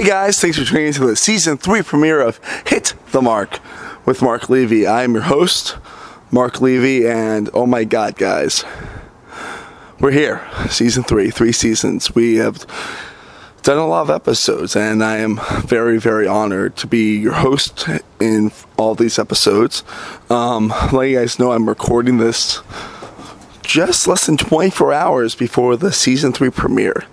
Hey guys, thanks for tuning into the Season 3 premiere of Hit the Mark with Mark Levy. I'm your host, Mark Levy, and oh my god guys, we're here. Season 3, 3 seasons. We have done a lot of episodes, and I am very, very honored to be your host in all these episodes. Let you guys know I'm recording this just less than 24 hours before the Season 3 premiere.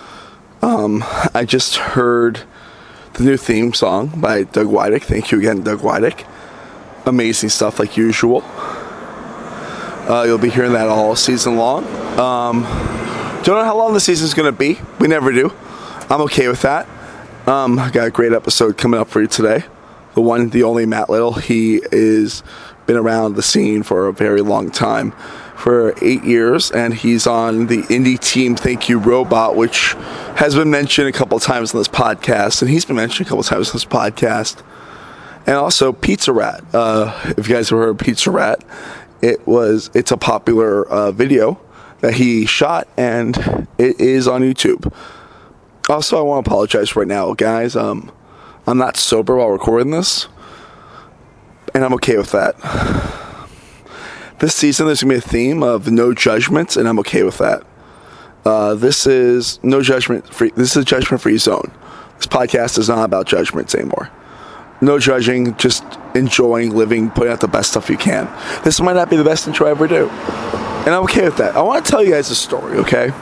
I just heard the new theme song by Doug Wydick. Thank you again, Doug Wydick. Amazing stuff like usual. You'll be hearing that all season long. Don't know how long the season's going to be. We never do. I'm okay with that. I got a great episode coming up for you today. The one, the only Matt Little. He is been around the scene for a very long time. For 8 years, and he's on the indie team Thank You Robot, which has been mentioned a couple of times on this podcast, and he's been mentioned a couple of times on this podcast. And also Pizza Rat. If you guys have heard of Pizza Rat, it's a popular video that he shot, and it is on YouTube. Also, I want to apologize right now, guys. I'm not sober while recording this, and I'm okay with that. This season, there's going to be a theme of no judgments, and I'm okay with that. This is no judgment free. This is a judgment-free zone. This podcast is not about judgments anymore. No judging, just enjoying, living, putting out the best stuff you can. This might not be the best intro I ever do, and I'm okay with that. I want to tell you guys a story, okay?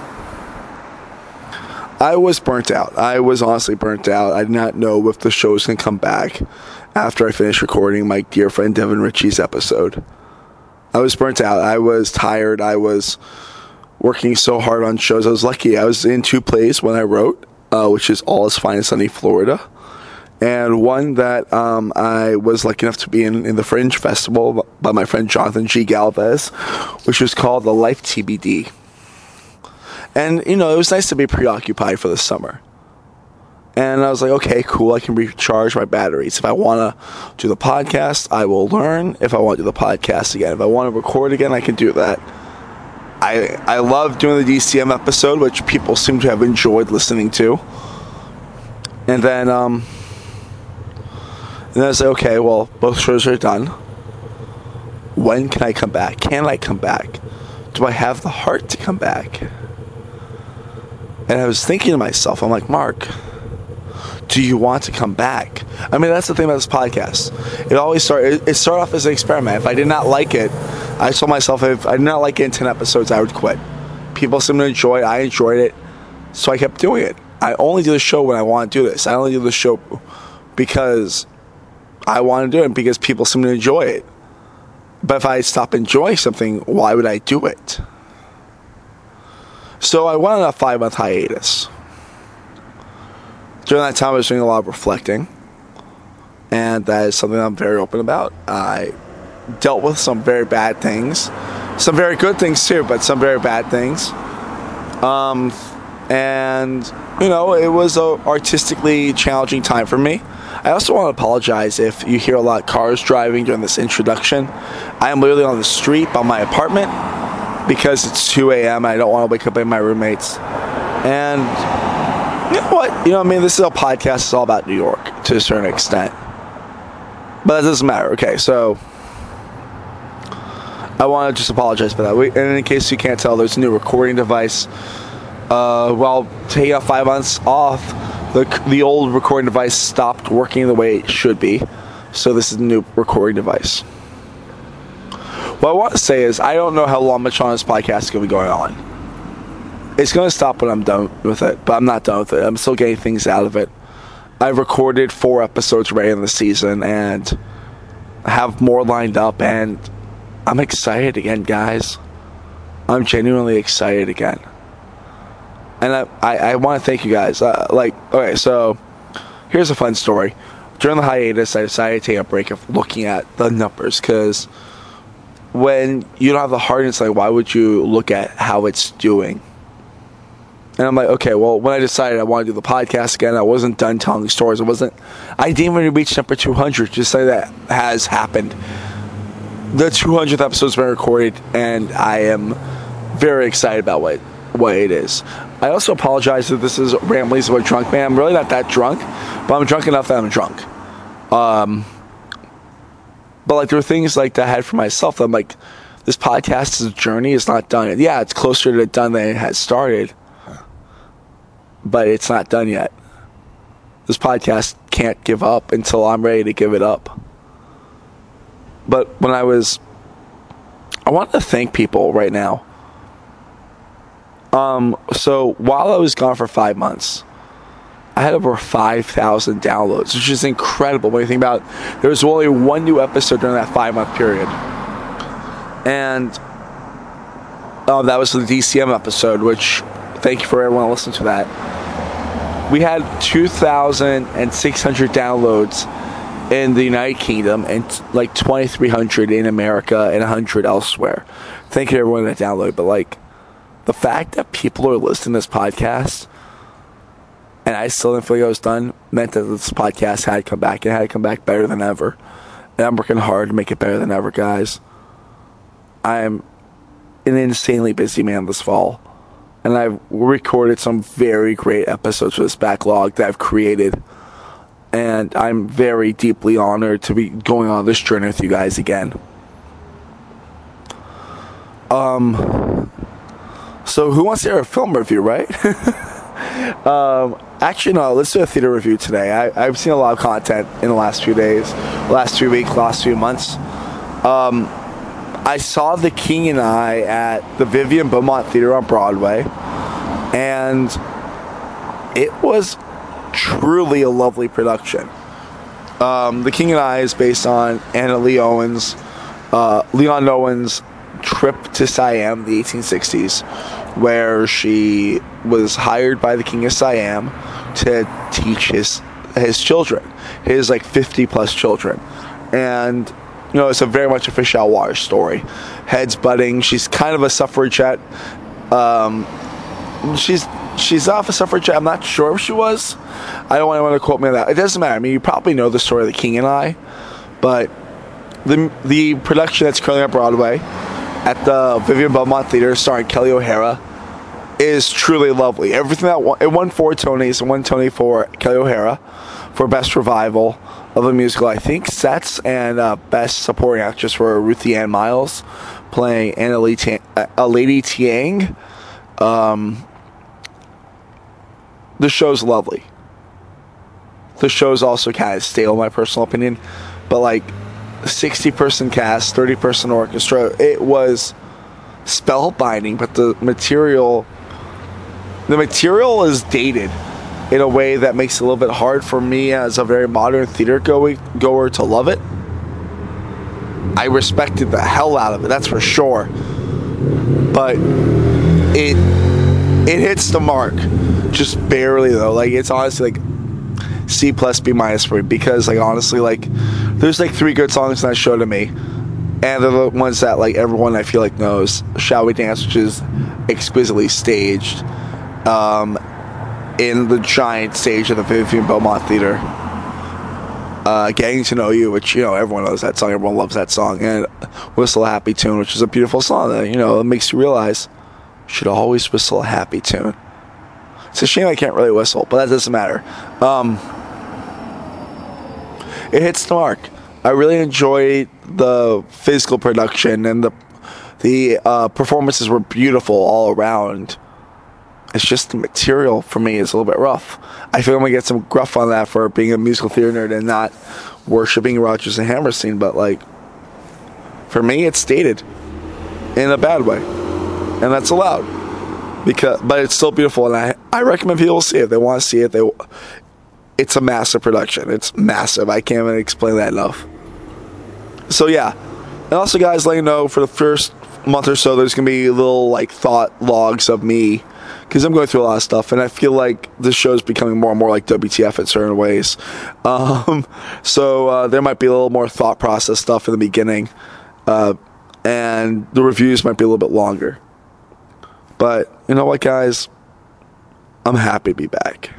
I was burnt out. I was honestly burnt out. I did not know if the show was going to come back after I finished recording my dear friend Devin Ritchie's episode. I was burnt out. I was tired. I was working so hard on shows. I was lucky. I was in 2 plays when I wrote, which is All Is Fine in Sunny Florida, and one that I was lucky enough to be in the Fringe Festival by my friend Jonathan G. Galvez, which was called The Life TBD. And, you know, it was nice to be preoccupied for the summer. And I was like, okay, cool, I can recharge my batteries. If I want to do the podcast, I will learn. If I want to do the podcast again, if I want to record again, I can do that. I love doing the DCM episode, which people seem to have enjoyed listening to. And then I was like, okay, well, both shows are done. When can I come back? Can I come back? Do I have the heart to come back? And I was thinking to myself, I'm like, Mark, do you want to come back? I mean, that's the thing about this podcast. It started off as an experiment. If I did not like it, I told myself if I did not like it in 10 episodes, I would quit. People seem to enjoy it. I enjoyed it, so I kept doing it. I only do the show when I want to do this. I only do the show because I want to do it, because people seem to enjoy it. But if I stop enjoying something, why would I do it? So I went on a 5-month hiatus. During that time, I was doing a lot of reflecting, and that is something I'm very open about. I dealt with some very bad things, some very good things too, but some very bad things. And, you know, it was an artistically challenging time for me. I also want to apologize if you hear a lot of cars driving during this introduction. I am literally on the street by my apartment because it's 2 a.m. and I don't want to wake up my roommates. And you know what? You know what I mean? This is a podcast. It's all about New York to a certain extent. But it doesn't matter. Okay, so I want to just apologize for that. And in case you can't tell, there's a new recording device. While taking out 5 months off, the old recording device stopped working the way it should be. So this is the new recording device. What I want to say is I don't know how long much on this podcast is going to be going on. It's going to stop when I'm done with it, but I'm not done with it. I'm still getting things out of it. I've recorded 4 episodes already in the season, and I have more lined up, and I'm excited again, guys. I'm genuinely excited again. And I want to thank you guys. Okay, so here's a fun story. During the hiatus, I decided to take a break of looking at the numbers, because when you don't have the heart, it's like, why would you look at how it's doing? And I'm like, okay, well, when I decided I wanted to do the podcast again, I wasn't done telling stories. I didn't even reach number 200. Just like that has happened. The 200th episode's been recorded, and I am very excited about what what it is. I also apologize if this is ramblings of a drunk man. I'm really not that drunk, but I'm drunk enough that I'm drunk. But like there were things like that I had for myself that I'm like, this podcast's journey is not done yet. Yeah, it's closer to done than it has started, but it's not done yet. This podcast can't give up until I'm ready to give it up. But when I wanted to thank people right now. So while I was gone for 5 months, I had over 5,000 downloads, which is incredible when you think about it. There was only one new episode during that 5-month period. And that was the DCM episode, which, thank you for everyone listening to that. We had 2,600 downloads in the United Kingdom and like 2,300 in America and 100 elsewhere. Thank you to everyone that downloaded. But like the fact that people are listening to this podcast and I still didn't feel like I was done meant that this podcast had to come back. It had to come back better than ever. And I'm working hard to make it better than ever, guys. I'm an insanely busy man this fall. And I've recorded some very great episodes for this backlog that I've created. And I'm very deeply honored to be going on this journey with you guys again. So who wants to hear a film review, right? Actually, no, let's do a theater review today. I've seen a lot of content in the last few days, last few weeks, last few months. I saw The King and I at the Vivian Beaumont Theater on Broadway, and it was truly a lovely production. The King and I is based on Anna Lee Owens, Leon Owen's trip to Siam, the 1860s, where she was hired by the King of Siam to teach his children, his like 50 plus children. And you know, it's a very much a fish out of water story. Heads butting. She's kind of a suffragette. She's off a suffragette. I'm not sure if she was. I don't want to quote me on that. It doesn't matter. I mean, you probably know the story of The King and I, but the production that's currently on Broadway at the Vivian Beaumont Theater, starring Kelly O'Hara, is truly lovely. Everything it won 4 Tonys and 1 Tony for Kelly O'Hara for Best Revival of a Musical, I think, sets, and Best Supporting Actress for Ruthie Ann Miles playing Lady Tiang. The show's lovely. The show's also kind of stale, in my personal opinion, but like 60-person cast, 30-person orchestra. It was spellbinding, but the material is dated in a way that makes it a little bit hard for me as a very modern theater goer to love it. I respected the hell out of it, that's for sure. But it hits the mark, just barely though. Like it's honestly like C plus B minus for me, because like honestly, like there's like 3 good songs in that show to me, and they're the ones that like everyone I feel like knows. Shall We Dance, which is exquisitely staged in the giant stage of the Vivian Beaumont Theater. Getting to Know You, which, you know, everyone knows that song, everyone loves that song, and Whistle a Happy Tune, which is a beautiful song that, you know, it makes you realize you should always whistle a happy tune. It's a shame I can't really whistle, but that doesn't matter. It hits the mark. I really enjoyed the physical production, and the performances were beautiful all around. It's just the material for me is a little bit rough. I feel I'm going to get some gruff on that for being a musical theater nerd and not worshiping Rodgers and Hammerstein, but like, for me, it's dated in a bad way, and that's allowed. But it's still beautiful, and I recommend people see it. They want to see it. It's a massive production. It's massive. I can't even explain that enough. So yeah, and also guys, let you know, for the first month or so, there's going to be little like thought logs of me, because I'm going through a lot of stuff, and I feel like this show is becoming more and more like WTF in certain ways. So there might be a little more thought process stuff in the beginning, and the reviews might be a little bit longer. But you know what, guys? I'm happy to be back.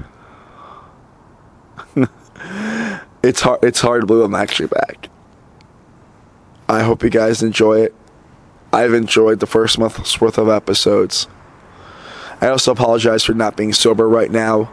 It's hard to believe I'm actually back. I hope you guys enjoy it. I've enjoyed the first month's worth of episodes. I also apologize for not being sober right now.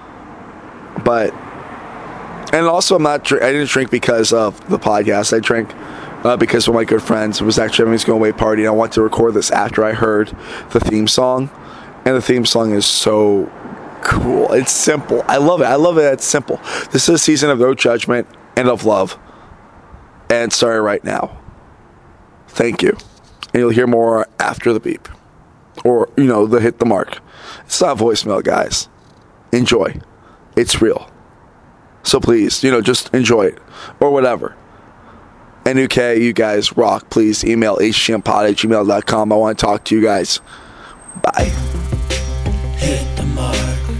And also I didn't drink because of the podcast. I drank because one of my good friends was actually having his going away party, and I wanted to record this after I heard the theme song. And the theme song is so cool. It's simple. I love it. It's simple. This is a season of no judgment and of love. And starting right now. Thank you. And you'll hear more after the beep. Or, the hit the mark. It's not voicemail, guys. Enjoy. It's real. So please, just enjoy it. Or whatever. NUK, you guys rock. Please email hgmpod@gmail.com. I want to talk to you guys. Bye. Hit the mark.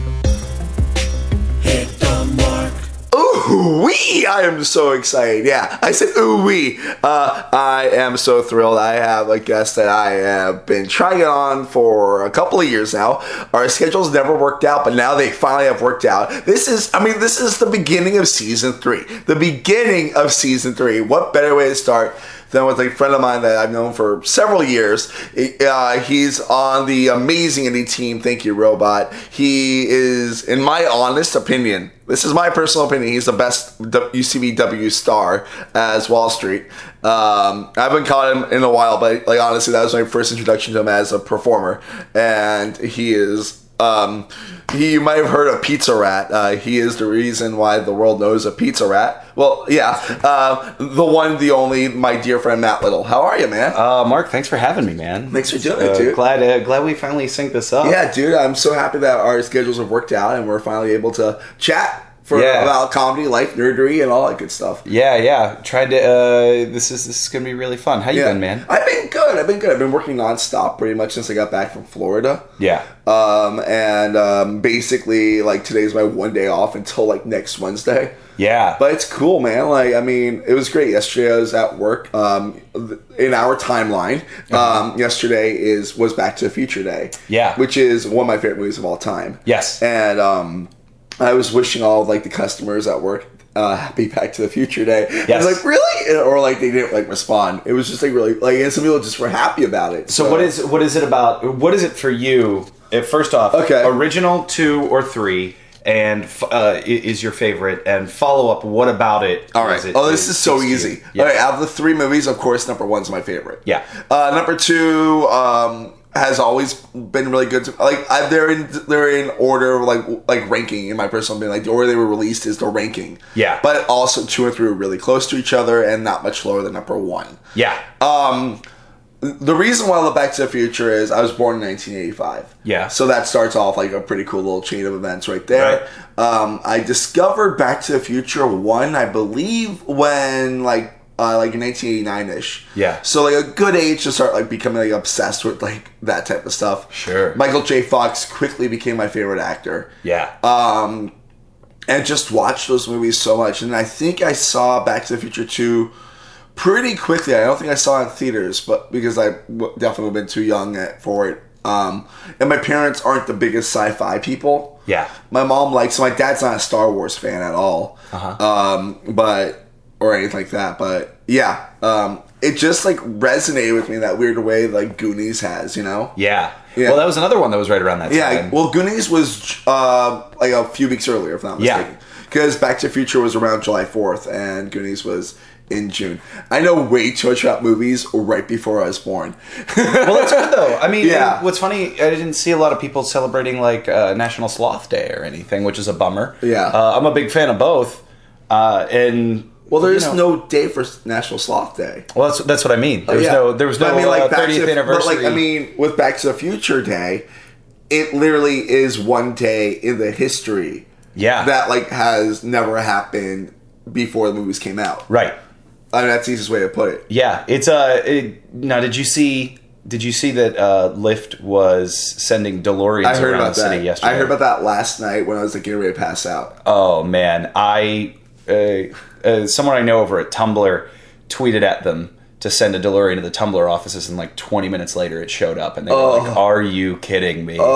Hit the mark. Ooh-wee! I am so excited. Yeah, I said ooh-wee. I am so thrilled. I have a guest that I have been trying it on for a couple of years now. Our schedules never worked out, but now they finally have worked out. This is the beginning of season 3. The beginning of season 3. What better way to start than with a friend of mine that I've known for several years. He's on the amazing indie team, Thank You Robot. He is, in my honest opinion, this is my personal opinion, he's the best UCBW star as Wall Street. I haven't caught him in a while, but honestly, that was my first introduction to him as a performer. And he is... you might have heard of Pizza Rat. He is the reason why the world knows a Pizza Rat. Well, yeah. The one, the only, my dear friend Matt Little. How are you, man? Mark, thanks for having me, man. Thanks for doing it, dude. Glad we finally synced this up. Yeah, dude. I'm so happy that our schedules have worked out and we're finally able to chat about comedy, life, nerdery, and all that good stuff. Yeah. Tried to. This is gonna be really fun. How you been, man? I've been good. I've been working nonstop pretty much since I got back from Florida. Yeah. Basically, today's my one day off until next Wednesday. Yeah. But it's cool, man. It was great. Yesterday I was at work. In our timeline, yesterday was Back to the Future Day. Yeah. Which is one of my favorite movies of all time. Yes. And I was wishing all of the customers at work happy Back to the Future Day. Yes. And really? Or they didn't respond. It was just really and some people just were happy about it. So what is it about? What is it for you? First off, original 2 or 3, and is your favorite, and follow up. What about it? All right. This is so easy. Yeah. All right. Out of the 3 movies, of course, number 1's my favorite. Yeah. Number 2. Has always been really good. They're in order, ranking in my personal opinion. The order they were released is the ranking. Yeah. But also 2 and 3 were really close to each other and not much lower than number 1. Yeah. The reason why I love Back to the Future is I was born in 1985. Yeah. So that starts off a pretty cool little chain of events right there. Right. I discovered Back to the Future 1, I believe, when in 1989-ish. Yeah. So a good age to start becoming obsessed with that type of stuff. Sure. Michael J. Fox quickly became my favorite actor. Yeah. And just watched those movies so much. And I think I saw Back to the Future 2 pretty quickly. I don't think I saw it in theaters, but because I definitely have been too young for it. And my parents aren't the biggest sci-fi people. Yeah. My mom likes. My dad's not a Star Wars fan at all. Or anything like that, but yeah, it just resonated with me in that weird way Goonies has, Yeah. Well, that was another one that was right around that time. Yeah. Well, Goonies was a few weeks earlier, if not mistaken, because Back to the Future was around July 4th, and Goonies was in June. I know way too much about movies right before I was born. Well, that's good though. What's funny, I didn't see a lot of people celebrating National Sloth Day or anything, which is a bummer. Yeah. I'm a big fan of both, and. Well, there's no day for National Sloth Day. Well, that's what I mean. There was no 30th anniversary. But with Back to the Future Day, it literally is one day in the history. Yeah. That has never happened before the movies came out. Right. That's the easiest way to put it. Yeah. It's now, did you see that Lyft was sending DeLoreans around the city yesterday? I heard about that last night when I was getting ready to pass out. Oh man, someone I know over at Tumblr tweeted at them to send a DeLorean to the Tumblr offices, and 20 minutes later it showed up, and they were like, "Are you kidding me?"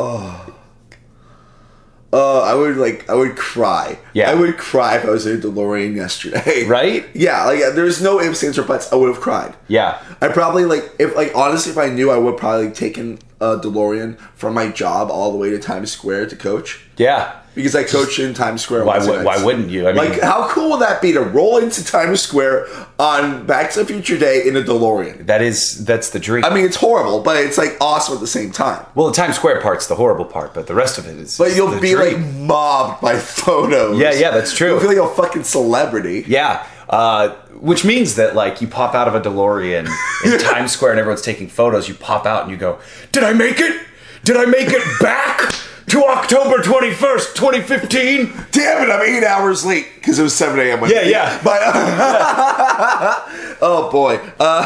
I would cry. Yeah. I would cry if I was in a DeLorean yesterday. Right? Yeah, there's no ifs, ands, or buts. I would have cried. Yeah. I probably honestly, if I knew, I would probably taken a DeLorean from my job all the way to Times Square to coach. Yeah. Because I coach in Times Square. Why wouldn't you? I mean, like, how cool would that be to roll into Times Square on Back to the Future Day in a DeLorean? That's the dream. I mean, it's horrible, but it's like awesome at the same time. Well, the Times Square part's the horrible part, but the rest of it is. But you'll be dream. like mobbed by photos. Yeah, that's true. You'll feel like a fucking celebrity. Yeah. Which means that, like, you pop out of a DeLorean in Times Square and everyone's taking photos. You pop out and you go, "Did I make it? Did I make it back to October 21st, 2015? Damn it, I'm 8 hours late because it was 7 a.m. Yeah. But, oh boy.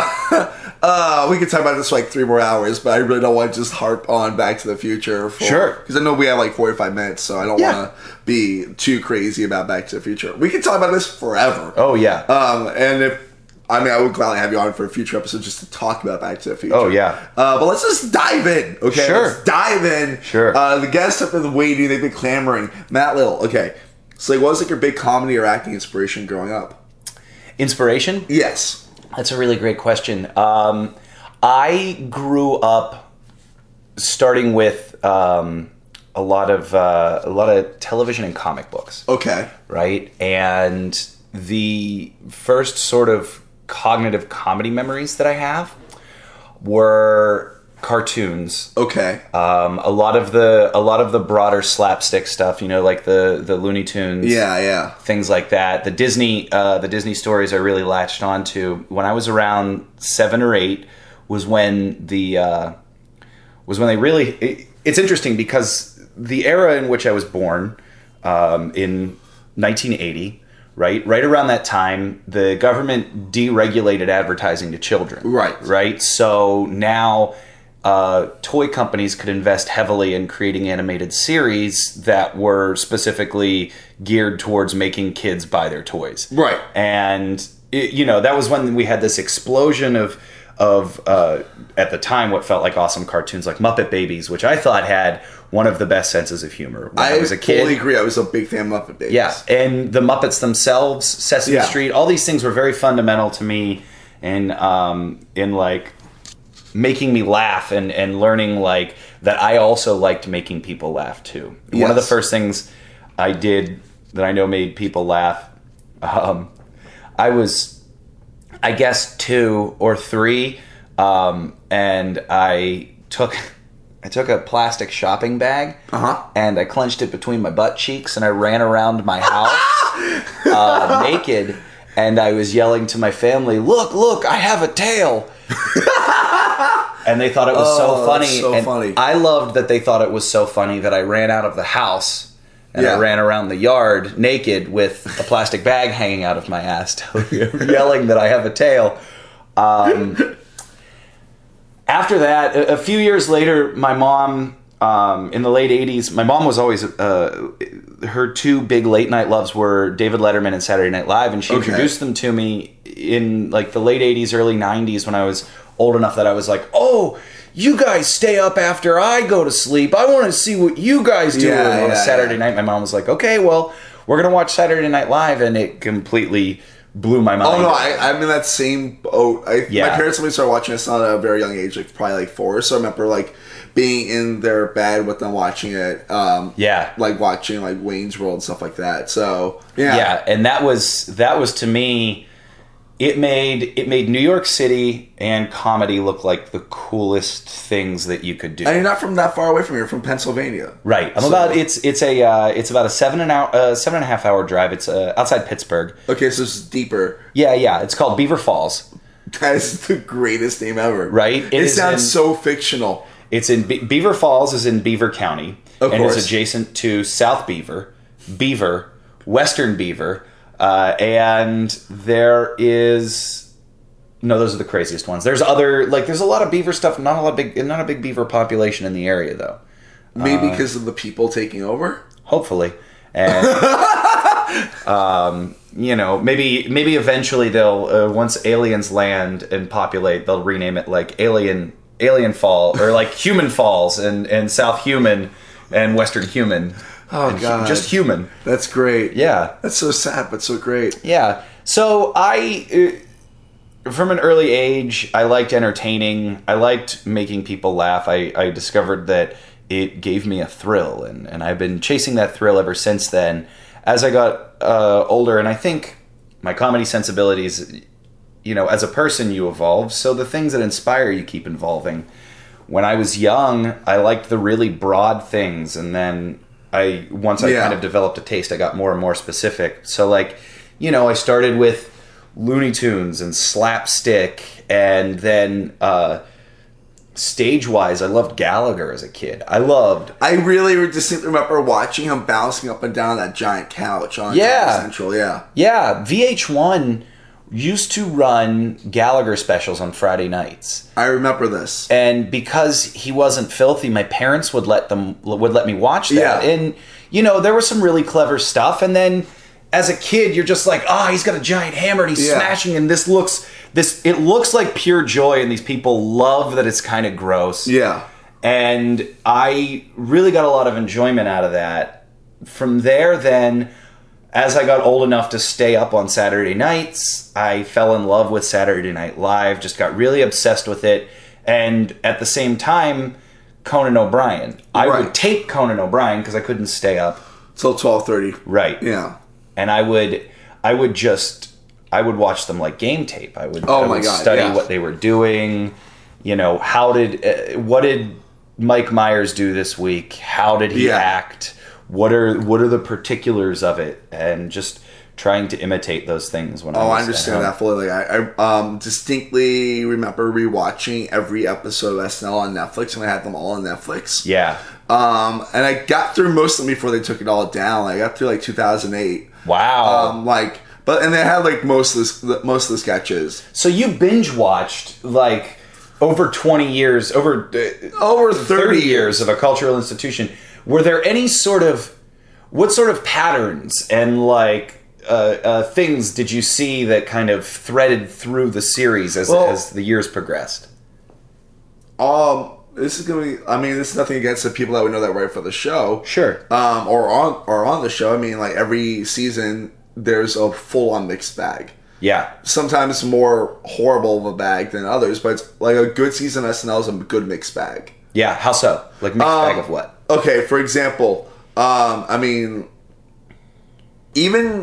We could talk about this for like 3 more hours, but I really don't want to just harp on Back to the Future. Sure. Because I know we have like 45 minutes, so I don't want to be too crazy about Back to the Future. We can talk about this forever. Oh, yeah. I would gladly have you on for a future episode just to talk about Back to the Future. Oh, yeah. But let's just dive in, okay? Sure. Let's dive in. Sure. The guests have been waiting. They've been clamoring. Matt Little, okay. So, like, what was like your big comedy or acting inspiration growing up? Inspiration? Yes. That's a really great question. I grew up starting with a lot of television and comic books. Okay. Right? And the first sort of cognitive comedy memories that I have were cartoons. Okay. A lot of the broader slapstick stuff, like the Looney Tunes. Yeah. Things like that. The Disney stories I really latched onto when I was around 7 or 8 was when they really. It's interesting because the era in which I was born, in 1980. Right around that time, the government deregulated advertising to children. Right. So now toy companies could invest heavily in creating animated series that were specifically geared towards making kids buy their toys. Right. And that was when we had this explosion of at the time what felt like awesome cartoons like Muppet Babies, which I thought had one of the best senses of humor when I was a kid. I totally agree. I was a big fan of Muppet Babies. Yeah, and the Muppets themselves, Sesame Street, all these things were very fundamental to me in like making me laugh and learning like that I also liked making people laugh too. Yes. One of the first things I did that I know made people laugh, I was, I guess, 2 or 3, and I took a plastic shopping bag and I clenched it between my butt cheeks and I ran around my house naked, and I was yelling to my family, look, I have a tail. And they thought it was so funny. That's so funny. I loved that they thought it was so funny that I ran out of the house and I ran around the yard naked with a plastic bag hanging out of my ass, yelling that I have a tail. After that, a few years later, my mom, in the late 80s, my mom was always, her 2 big late night loves were David Letterman and Saturday Night Live, and she introduced them to me in like the late 80s, early 90s when I was old enough that I was like, oh, you guys stay up after I go to sleep. I want to see what you guys do on a Saturday night. My mom was like, okay, well, we're going to watch Saturday Night Live, and it completely blew my mind. Oh, no, I'm in that same boat. My parents let me start watching this at a very young age, like probably like 4. So I remember like being in their bed with them watching it. Like watching like Wayne's World and stuff like that. So, yeah, and that was to me, it made New York City and comedy look like the coolest things that you could do. And you're not from that far away from here. You're from Pennsylvania, right? It's about a 7.5 hour drive. It's outside Pittsburgh. Okay, so it's deeper. Yeah. It's called Beaver Falls. That is the greatest name ever, right? It sounds so fictional. It's in Beaver Falls is in Beaver County, of course. It's adjacent to South Beaver, Western Beaver. And there is those are the craziest ones. There's there's a lot of beaver stuff, not a big beaver population in the area though. Maybe because of the people taking over? Hopefully. And maybe eventually they'll once aliens land and populate, they'll rename it like Alien Fall or like Human Falls and South Human and Western Human. Oh, God. Just human. That's great. Yeah. That's so sad, but so great. Yeah. So I from an early age, I liked entertaining. I liked making people laugh. I discovered that it gave me a thrill, and I've been chasing that thrill ever since then. As I got older, and I think my comedy sensibilities, as a person you evolve, so the things that inspire you keep evolving. When I was young, I liked the really broad things, and then once I kind of developed a taste, I got more and more specific. So I started with Looney Tunes and slapstick, and then stage-wise, I loved Gallagher as a kid. I really distinctly remember watching him bouncing up and down that giant couch on Comedy Central. Yeah, VH1 used to run Gallagher specials on Friday nights. I remember this. And because he wasn't filthy, my parents would let me watch that. Yeah. And there was some really clever stuff. And then as a kid, you're just like, he's got a giant hammer and he's smashing, and it looks like pure joy, and these people love that it's kind of gross. Yeah. And I really got a lot of enjoyment out of that. From there, then, as I got old enough to stay up on Saturday nights, I fell in love with Saturday Night Live, just got really obsessed with it. And at the same time, Conan O'Brien. I would tape Conan O'Brien because I couldn't stay up till 12:30. Right. Yeah. And I would watch them like game tape. I would study what they were doing. What did Mike Myers do this week? How did he act? What are the particulars of it? And just trying to imitate those things when I was I understand that fully. I distinctly remember rewatching every episode of SNL on Netflix, and I had them all on Netflix. Yeah. And I got through most of them before they took it all down. I got through 2008. Wow. And they had most of the sketches. So you binge watched over 20 years, over 30 years of a cultural institution. Were there any what sort of patterns and things did you see that kind of threaded through the series as the years progressed? This is this is nothing against the people that we know that write for the show. Sure. Or on the show. Every season there's a full-on mixed bag. Yeah. Sometimes more horrible of a bag than others, but it's a good season of SNL is a good mixed bag. Yeah, how so? Mixed bag of what? Okay, for example, even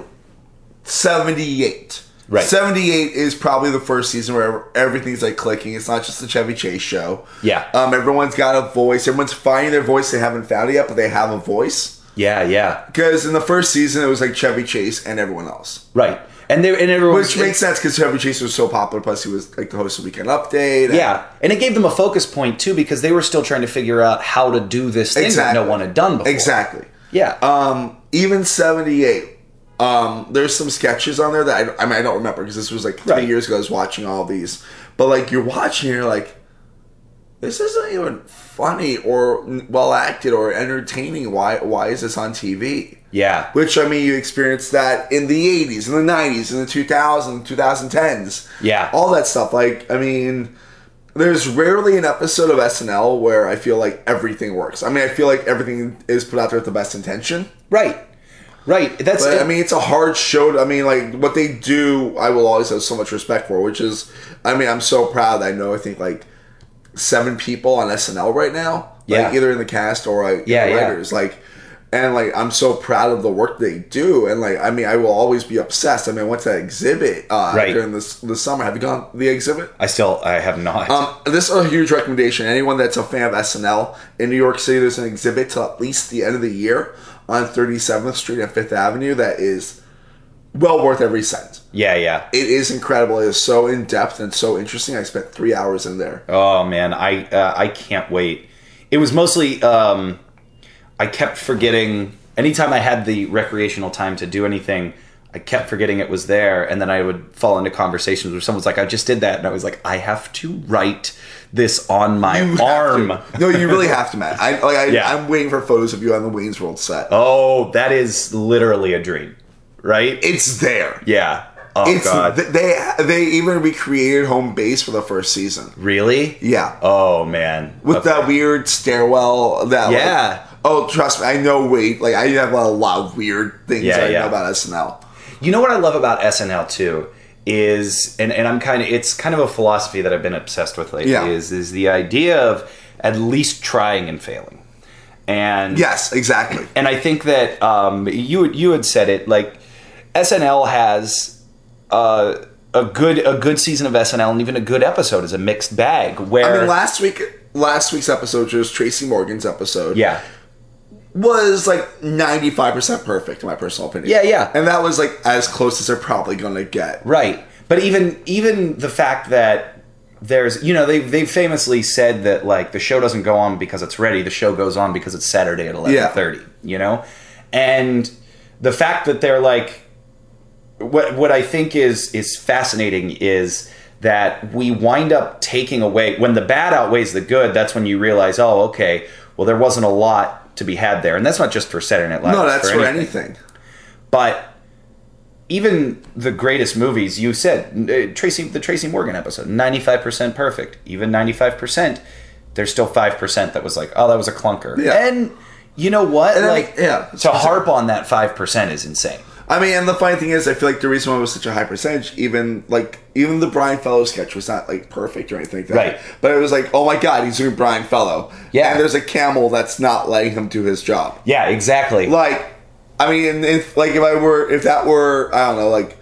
78. Right. 78 is probably the first season where everything's clicking. It's not just the Chevy Chase show. Yeah. Everyone's got a voice. Everyone's finding their voice. They haven't found it yet, but they have a voice. Yeah. Because in the first season, it was Chevy Chase and everyone else. Right. And everyone, which makes sense because Chevy Chase was so popular. Plus, he was the host of Weekend Update. And it gave them a focus point too, because they were still trying to figure out how to do this thing that no one had done before. Exactly. Yeah. Even 78. There's some sketches on there that I don't remember because this was 3 years ago. I was watching all these, but you're watching, and you're like, this isn't even funny or well acted or entertaining. Why is this on TV? Yeah. Which, you experienced that in the 80s, in the 90s, in the 2000s, 2010s. Yeah. All that stuff. There's rarely an episode of SNL where I feel everything works. I feel everything is put out there with the best intention. Right. It's a hard show. What they do, I will always have so much respect for, which is, I'm so proud that I think 7 people on SNL right now. Either in the cast or writers. I'm so proud of the work they do. And I will always be obsessed. I went to that exhibit during the summer. Have you gone to the exhibit? I have not. This is a huge recommendation. Anyone that's a fan of SNL in New York City, there's an exhibit till at least the end of the year on 37th Street and 5th Avenue that is well worth every cent. Yeah. It is incredible. It is so in-depth and so interesting. I spent 3 hours in there. Oh, man. I can't wait. It was mostly... I kept forgetting... Anytime I had the recreational time to do anything, I kept forgetting it was there, and then I would fall into conversations where someone's like, I just did that, and I was like, I have to write this on my arm. No, you really have to, Matt. I'm waiting for photos of you on the Wayne's World set. Oh, that is literally a dream, right? It's there. Yeah. Oh, God. They even recreated home base for the first season. Really? Yeah. Oh, man. With that weird stairwell. Trust me, I know. I have a lot of weird things I know about SNL. You know what I love about SNL, too? is, and I'm it's kind of a philosophy that I've been obsessed with lately, Yeah. is the idea of at least trying and failing. And Yes, exactly. and I think that you had said it, like SNL has a good season of SNL, and even a good episode is a mixed bag. Where I mean, last week's episode, which was Tracy Morgan's episode, yeah, was like 95% perfect in my personal opinion. Yeah. And that was like as close as they're probably gonna get. right. But even the fact that there's, they famously said that like the show doesn't go on because it's ready, the show goes on because it's Saturday at 11:30. And the fact that they're like, what I think is fascinating is that we wind up taking away, when the bad outweighs the good, that's when you realize, oh, okay, well, there wasn't a lot to be had there. And that's not just for Saturday Night Live. No, that's for anything. But even the greatest movies, you said, the Tracy Morgan episode, 95% perfect. Even 95%, there's still 5% that was like, oh, that was a clunker. Yeah. And you know what? And like, yeah, to harp on that 5% is insane. I mean, and the funny thing is, I feel like the reason why it was such a high percentage, even the Brian Fellow sketch was not like perfect or anything like that. Right. But it was like, oh my god, he's doing Brian Fellow. Yeah. And there's a camel that's not letting him do his job. Yeah, exactly. Like, I mean, if that were, I don't know, like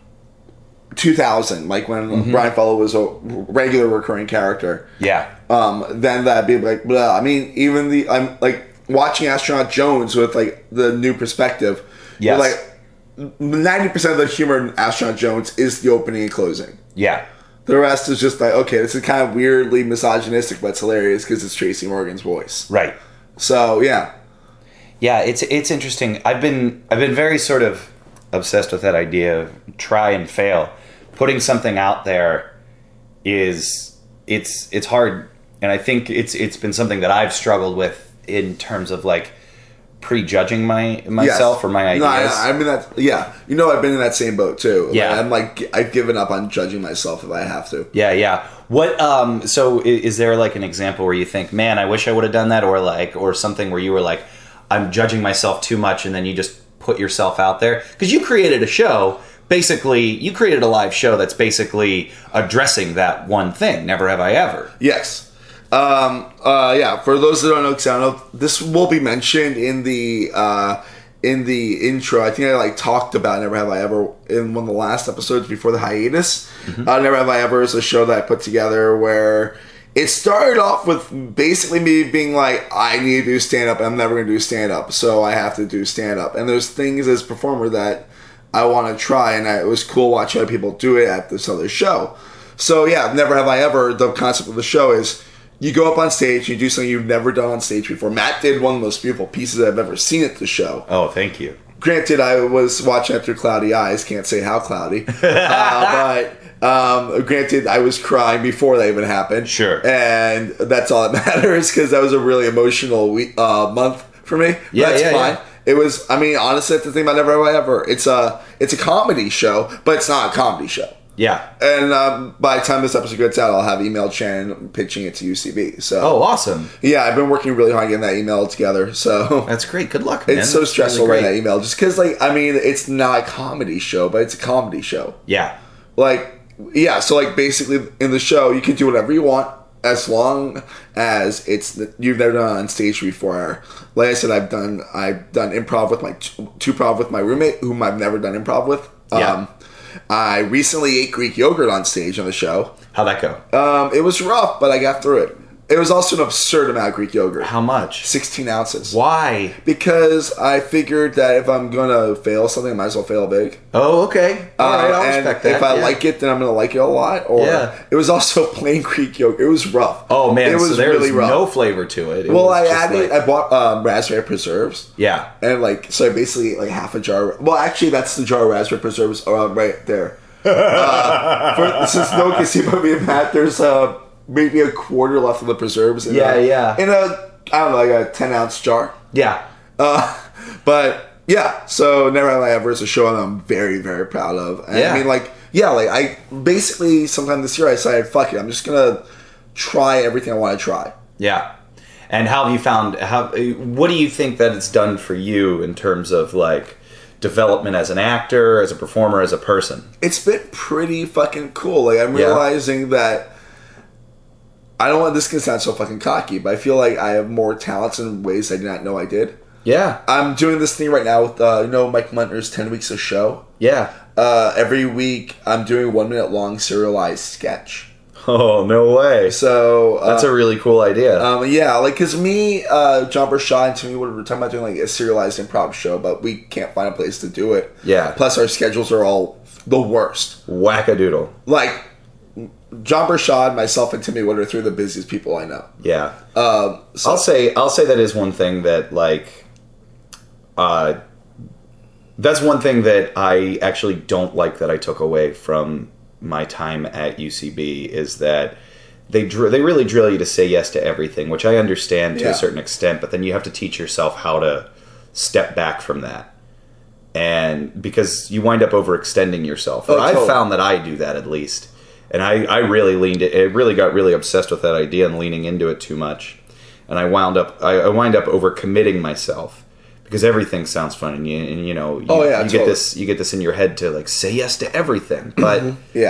2000, like when Brian Fellow was a regular recurring character. Yeah. Then that'd be like, blah. I mean, even I'm like watching Astronaut Jones with like the new perspective. Yes. Like 90% of the humor in Astronaut Jones is the opening and closing. Yeah. The rest is just like, okay, this is kind of weirdly misogynistic, but it's hilarious because it's Tracy Morgan's voice. Right. So yeah. Yeah, it's interesting. I've been very sort of obsessed with that idea of try and fail. Putting something out there it's hard, and I think it's been something that I've struggled with in terms of like prejudging myself or my ideas. No, I mean that. Yeah, I've been in that same boat too. Yeah, I'm like I've given up on judging myself if I have to. Yeah. What? So is there like an example where you think, man, I wish I would have done that, or something where you were like, I'm judging myself too much, and then you just put yourself out there because you created a show. Basically, you created a live show that's basically addressing that one thing. Never Have I Ever. Yes. Yeah. For those that don't know, because I don't know, this will be mentioned in the intro. I think I talked about Never Have I Ever in one of the last episodes before the hiatus. Never Have I Ever is a show that I put together where it started off with basically me being like, I need to do stand-up. I'm never going to do stand-up, so I have to do stand-up. And there's things as a performer that I want to try, and it was cool watching other people do it at this other show. So yeah, Never Have I Ever, the concept of the show is you go up on stage, you do something you've never done on stage before. Matt did one of the most beautiful pieces I've ever seen at the show. Oh, thank you. Granted, I was watching it through cloudy eyes, can't say how cloudy. Granted, I was crying before that even happened. Sure. And that's all that matters, because that was a really emotional month for me. Yeah, that's fine. Yeah. It was, I mean, honestly, that's the thing about Never Have I Ever. It's a comedy show, but it's not a comedy show. Yeah. And by the time this episode gets out, I'll have emailed Shannon pitching it to UCB. So. Oh, awesome. Yeah, I've been working really hard getting that email together. So that's great. Good luck, man. It's so That's stressful really writing that email, just because, it's not a comedy show, but it's a comedy show. Yeah. So basically in the show, you can do whatever you want as long as you've never done on stage before. Like I said, I've done improv with my two improv with my roommate, whom I've never done improv with. Yeah. I recently ate Greek yogurt on stage on the show. How'd that go? It was rough, but I got through it. It was also an absurd amount of Greek yogurt. How much? 16 ounces. Why? Because I figured that if I'm going to fail something, I might as well fail big. Oh, okay. All right, I'll respect that. If I like it, then I'm going to like it a lot. Or it was also plain Greek yogurt. It was rough. Oh, man. It was so there really was rough. no flavor to it. I bought raspberry preserves. Yeah. And so I basically ate half a jar. Well, actually, that's the jar of raspberry preserves right there. Since no one can see but me and Matt, there's maybe a quarter left of the preserves. In a 10-ounce jar. Yeah. But yeah, so Never Have I Ever is a show that I'm very, very proud of. And yeah. I mean, I basically sometime this year I decided, fuck it, I'm just gonna try everything I want to try. Yeah. And how have you found? What do you think that it's done for you in terms of development as an actor, as a performer, as a person? It's been pretty fucking cool. Like, I'm Yeah. realizing that I don't want this to sound so fucking cocky, but I feel like I have more talents in ways I did not know I did. Yeah. I'm doing this thing right now with Mike Muntner's 10 Weeks of Show. Yeah. Every week I'm doing a 1 minute long serialized sketch. Oh, no way. So That's a really cool idea. yeah, like, because me, John Burchard, and Timmy Wood were talking about doing like a serialized improv show, but we can't find a place to do it. Yeah. Plus, our schedules are all the worst. Wackadoodle. Like, John Burchard, myself, and Timmy Wood are three of the busiest people I know. Yeah. So, I'll say that is one thing that, like, that's one thing that I actually don't like that I took away from my time at UCB, is that they really drill you to say yes to everything, which I understand to a certain extent, but then you have to teach yourself how to step back from that. And because you wind up overextending yourself. Or I've found that I do that, at least. And I really got really obsessed with that idea and leaning into it too much. And I wind up overcommitting myself. Because everything sounds fun, and you get this in your head to, like, say yes to everything, but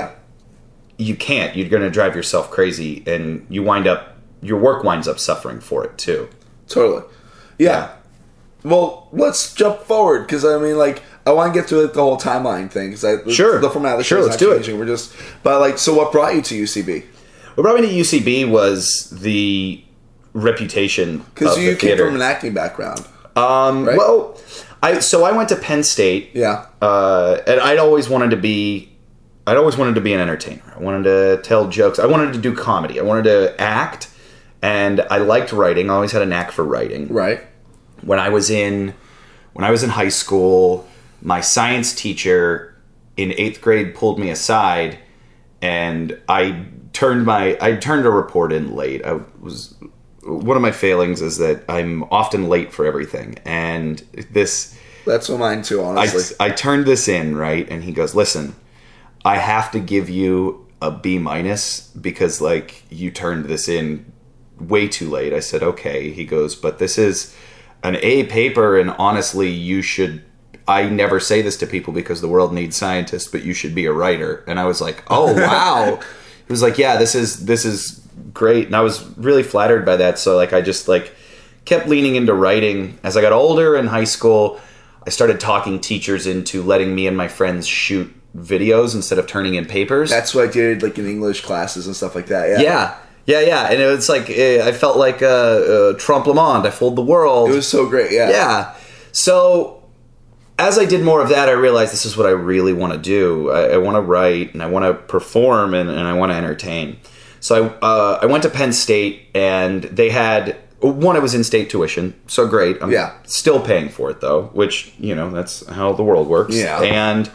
you can't. You're going to drive yourself crazy, and your work winds up suffering for it too. Totally, yeah. Well, let's jump forward, because I mean, like, I want to get through, like, the whole timeline thing, because Sure, the format of the show is not changing. But like, so what brought you to UCB? What brought me to UCB was the reputation. Because you came from an acting background. Right? Well, I went to Penn State. Yeah. And I'd always wanted to be an entertainer. I wanted to tell jokes. I wanted to do comedy. I wanted to act, and I liked writing. I always had a knack for writing. Right. When I was in high school, my science teacher in 8th grade pulled me aside, and I turned a report in late. One of my failings is that I'm often late for everything, and that's what mine too, honestly. I turned this in, right, and he goes, "Listen, I have to give you a B- because, like, you turned this in way too late." I said, "Okay." He goes, "But this is an A paper, and honestly, you should." I never say this to people because the world needs scientists, but you should be a writer. And I was like, "Oh, wow." He was like, "Yeah, this is great," and I was really flattered by that. So, like, I just, like, kept leaning into writing. As I got older in high school, I started talking teachers into letting me and my friends shoot videos instead of turning in papers. That's what I did, like, in English classes and stuff like that. Yeah. And it was like, I felt like Trompe le Monde. I fooled the world. It was so great. Yeah. So as I did more of that, I realized this is what I really want to do. I want to write, and I want to perform, and I want to entertain. So I went to Penn State, and they had one. It was in-state tuition, so great. I'm still paying for it, though, which, that's how the world works. Yeah. And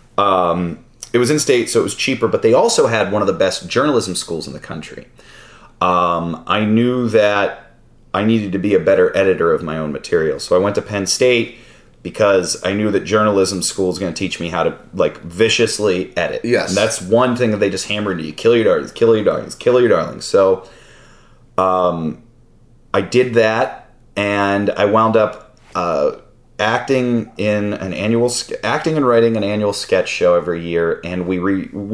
it was in-state, so it was cheaper. But they also had one of the best journalism schools in the country. I knew that I needed to be a better editor of my own material, so I went to Penn State because I knew that journalism school is going to teach me how to, like, viciously edit. Yes. And that's one thing that they just hammer into you. Kill your darlings, kill your darlings, kill your darlings. So I did that, and I wound up acting and writing an annual sketch show every year, and we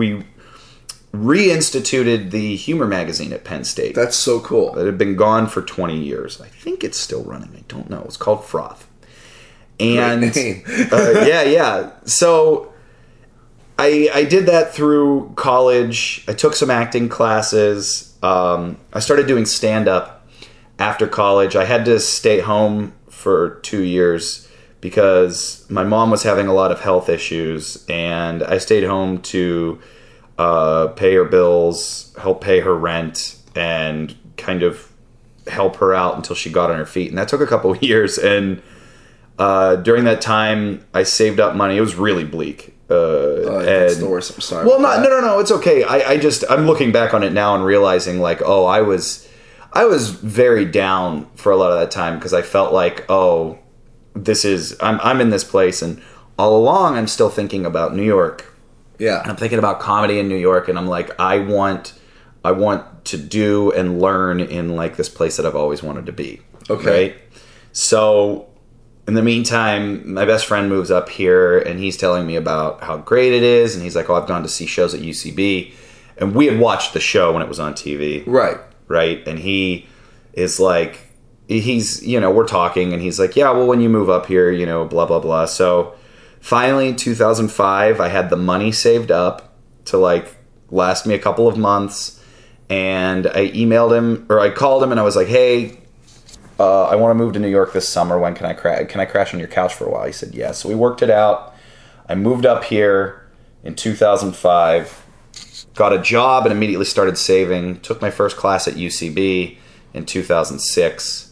reinstituted the humor magazine at Penn State. That's so cool. It had been gone for 20 years. I think it's still running. I don't know. It's called Froth. And yeah. So I did that through college. I took some acting classes. I started doing stand-up after college. I had to stay home for 2 years because my mom was having a lot of health issues, and I stayed home to pay her bills, help pay her rent, and kind of help her out until she got on her feet. And that took a couple of years, and during that time, I saved up money. It was really bleak. That's the worst. I'm sorry. Well, no, it's okay. I'm looking back on it now and realizing, like, oh, I was very down for a lot of that time because I felt like, oh, I'm in this place, and all along I'm still thinking about New York. Yeah. And I'm thinking about comedy in New York, and I'm like, I want to do and learn in, like, this place that I've always wanted to be. Okay. Right? So in the meantime, my best friend moves up here, and he's telling me about how great it is, and he's like, "Oh, I've gone to see shows at UCB," and we had watched the show when it was on TV, right, and he is like, we're talking, and he's like, "Yeah, well, when you move up here, blah blah blah." So finally, in 2005, I had the money saved up to like last me a couple of months, and I emailed him, or I called him, and I was like, "Hey, I want to move to New York this summer. When can I crash on your couch for a while?" He said, "Yeah." So we worked it out. I moved up here in 2005, got a job, and immediately started saving. Took my first class at UCB in 2006.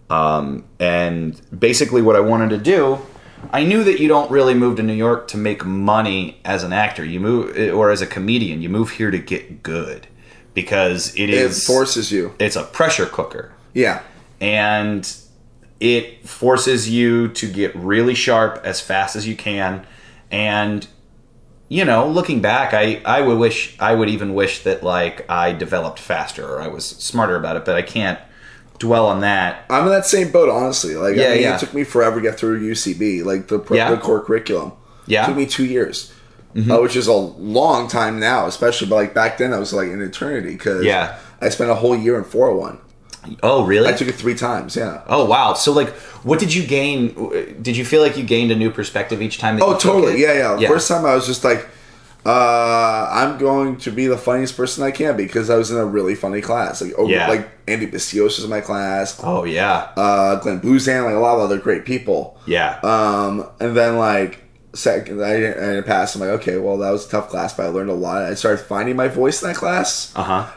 And basically what I wanted to do, I knew that you don't really move to New York to make money as an actor. You move, or as a comedian, you move here to get good, because it forces you. It's a pressure cooker. Yeah. And it forces you to get really sharp as fast as you can. And, looking back, I would even wish that like I developed faster or I was smarter about it, but I can't dwell on that. I'm in that same boat, honestly. Like, it took me forever to get through UCB, like the core curriculum. Yeah. It took me 2 years, which is a long time now, especially, but like back then I was like an eternity, because I spent a whole year in 401. Oh, really? I took it 3 times, yeah. Oh, wow. So, like, what did you gain? Did you feel like you gained a new perspective each time that you took totally. it? Yeah. First time I was just like, I'm going to be the funniest person I can, because I was in a really funny class. Like Andy Bastios was in my class. Oh, yeah. Glenn Bluzan, like a lot of other great people. Yeah. And then, like, second, I didn't pass. I'm like, okay, well, that was a tough class, but I learned a lot. I started finding my voice in that class.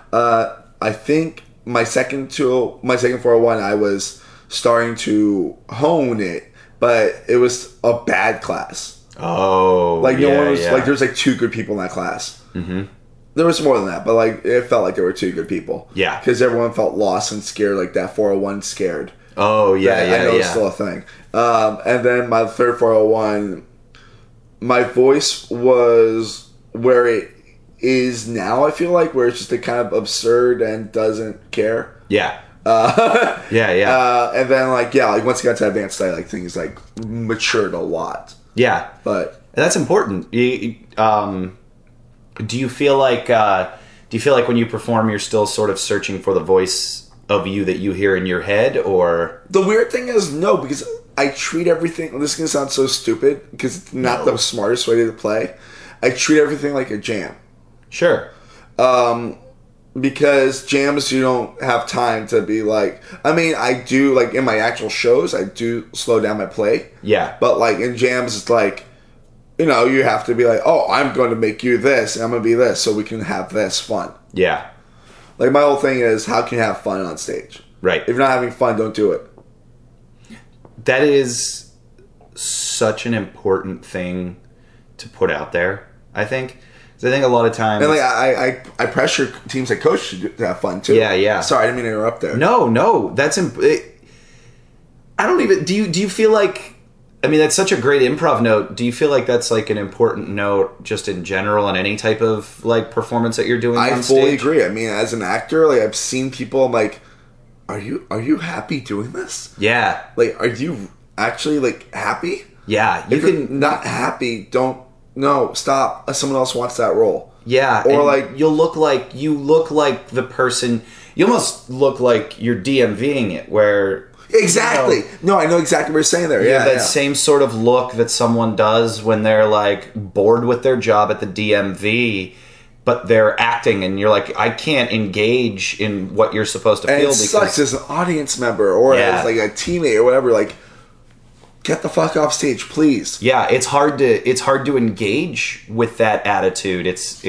I think my second 401, I was starting to hone it, but it was a bad class. Oh, like no one was like, there's like 2 good people in that class. Mm-hmm. There was more than that, but like it felt like there were 2 good people. Yeah, because everyone felt lost and scared, like that 401 scared. Oh yeah, I know it's still a thing. And then my third 401, my voice was where it is now, I feel like, where it's just a kind of absurd and doesn't care. Yeah. And then like once I got to advanced study, like things like matured a lot. Yeah. But that's important. Do you feel like when you perform, you're still sort of searching for the voice of you that you hear in your head, or? The weird thing is no, because I treat everything, this is going to sound so stupid because it's not the smartest way to play. I treat everything like a jam. Sure. Because jams, you don't have time to be like, I mean, I do, like, in my actual shows, I do slow down my play. Yeah. But, like, in jams, it's like, you have to be like, oh, I'm going to make you this, and I'm going to be this, so we can have this fun. Yeah. Like, my whole thing is, how can you have fun on stage? Right. If you're not having fun, don't do it. That is such an important thing to put out there, I think. I think a lot of times, and like I pressure teams I coach to have fun too. Yeah. Sorry, I didn't mean to interrupt there. No, that's I don't even. Do you feel like? I mean, that's such a great improv note. Do you feel like that's like an important note just in general in any type of like performance that you're doing? I fully agree. I mean, as an actor, like I've seen people. I'm like, are you happy doing this? Yeah. Like, are you actually like happy? Yeah. If you're not happy, don't. No, stop. Someone else wants that role. Yeah, or like you look like the person. You almost look like you're DMVing it. Where exactly. No, I know exactly what you're saying there. Yeah, that same sort of look that someone does when they're like bored with their job at the DMV, but they're acting, and you're like, I can't engage in what you're supposed to feel. It sucks as an audience member or as like a teammate or whatever. Like, get the fuck off stage, please. Yeah, it's hard to engage with that attitude. It's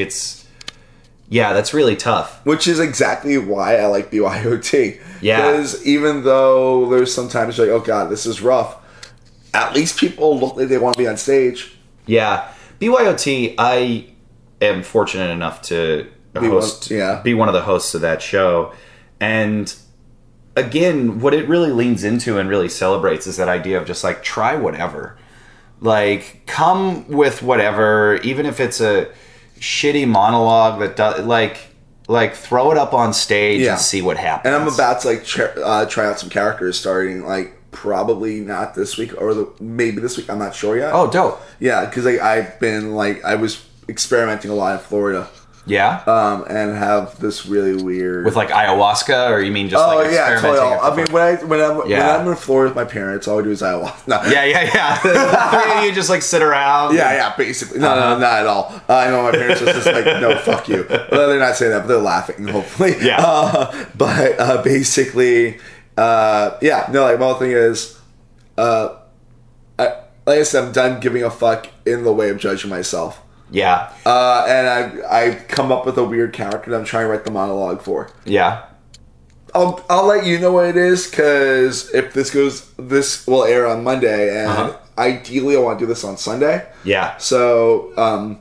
that's really tough. Which is exactly why I like BYOT. Yeah. Because even though there's sometimes like, oh god, this is rough, at least people look like they want to be on stage. Yeah. BYOT, I am fortunate enough to be one of the hosts of that show. And again, what it really leans into and really celebrates is that idea of just like, try whatever. Like, come with whatever, even if it's a shitty monologue that does, like throw it up on stage and see what happens. And I'm about to like try out some characters starting like probably not this week or maybe this week. I'm not sure yet. Oh, dope. Yeah, because I've been I was experimenting a lot in Florida. Yeah. And have this really weird With like ayahuasca, or you mean just like experimenting? Totally. I mean, when I'm in Florida with my parents, all I do is ayahuasca. No. Yeah. You just like sit around. Yeah, basically. No, not at all. I know my parents are just like, no, fuck you. Well, they're not saying that, but they're laughing, hopefully. Yeah. But basically, yeah. No, like, my whole thing is, like I said, I'm done giving a fuck in the way of judging myself. Yeah. And I've come up with a weird character that I'm trying to write the monologue for. Yeah. I'll let you know what it is, because if this will air on Monday, and ideally I want to do this on Sunday. Yeah. So,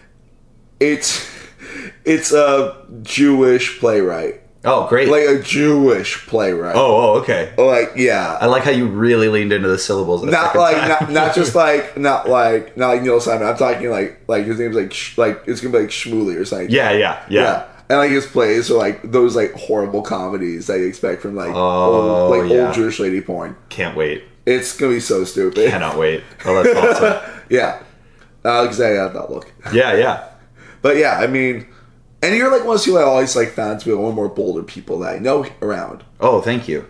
it's a Jewish playwright. Oh, great. Like a Jewish playwright. Oh, okay. Like, yeah. I like how you really leaned into the syllables. Not just like Neil Simon. I'm talking like his name's like it's gonna be like Shmuley or something. Yeah. And like his plays are like those like horrible comedies that you expect from old Jewish lady porn. Can't wait. It's gonna be so stupid. Cannot wait. Oh, that's awesome. Yeah. Because I have that look. Yeah. But yeah, I mean, and you're like one of those people I always like found to be one of the more bolder people that I know around. Oh, thank you.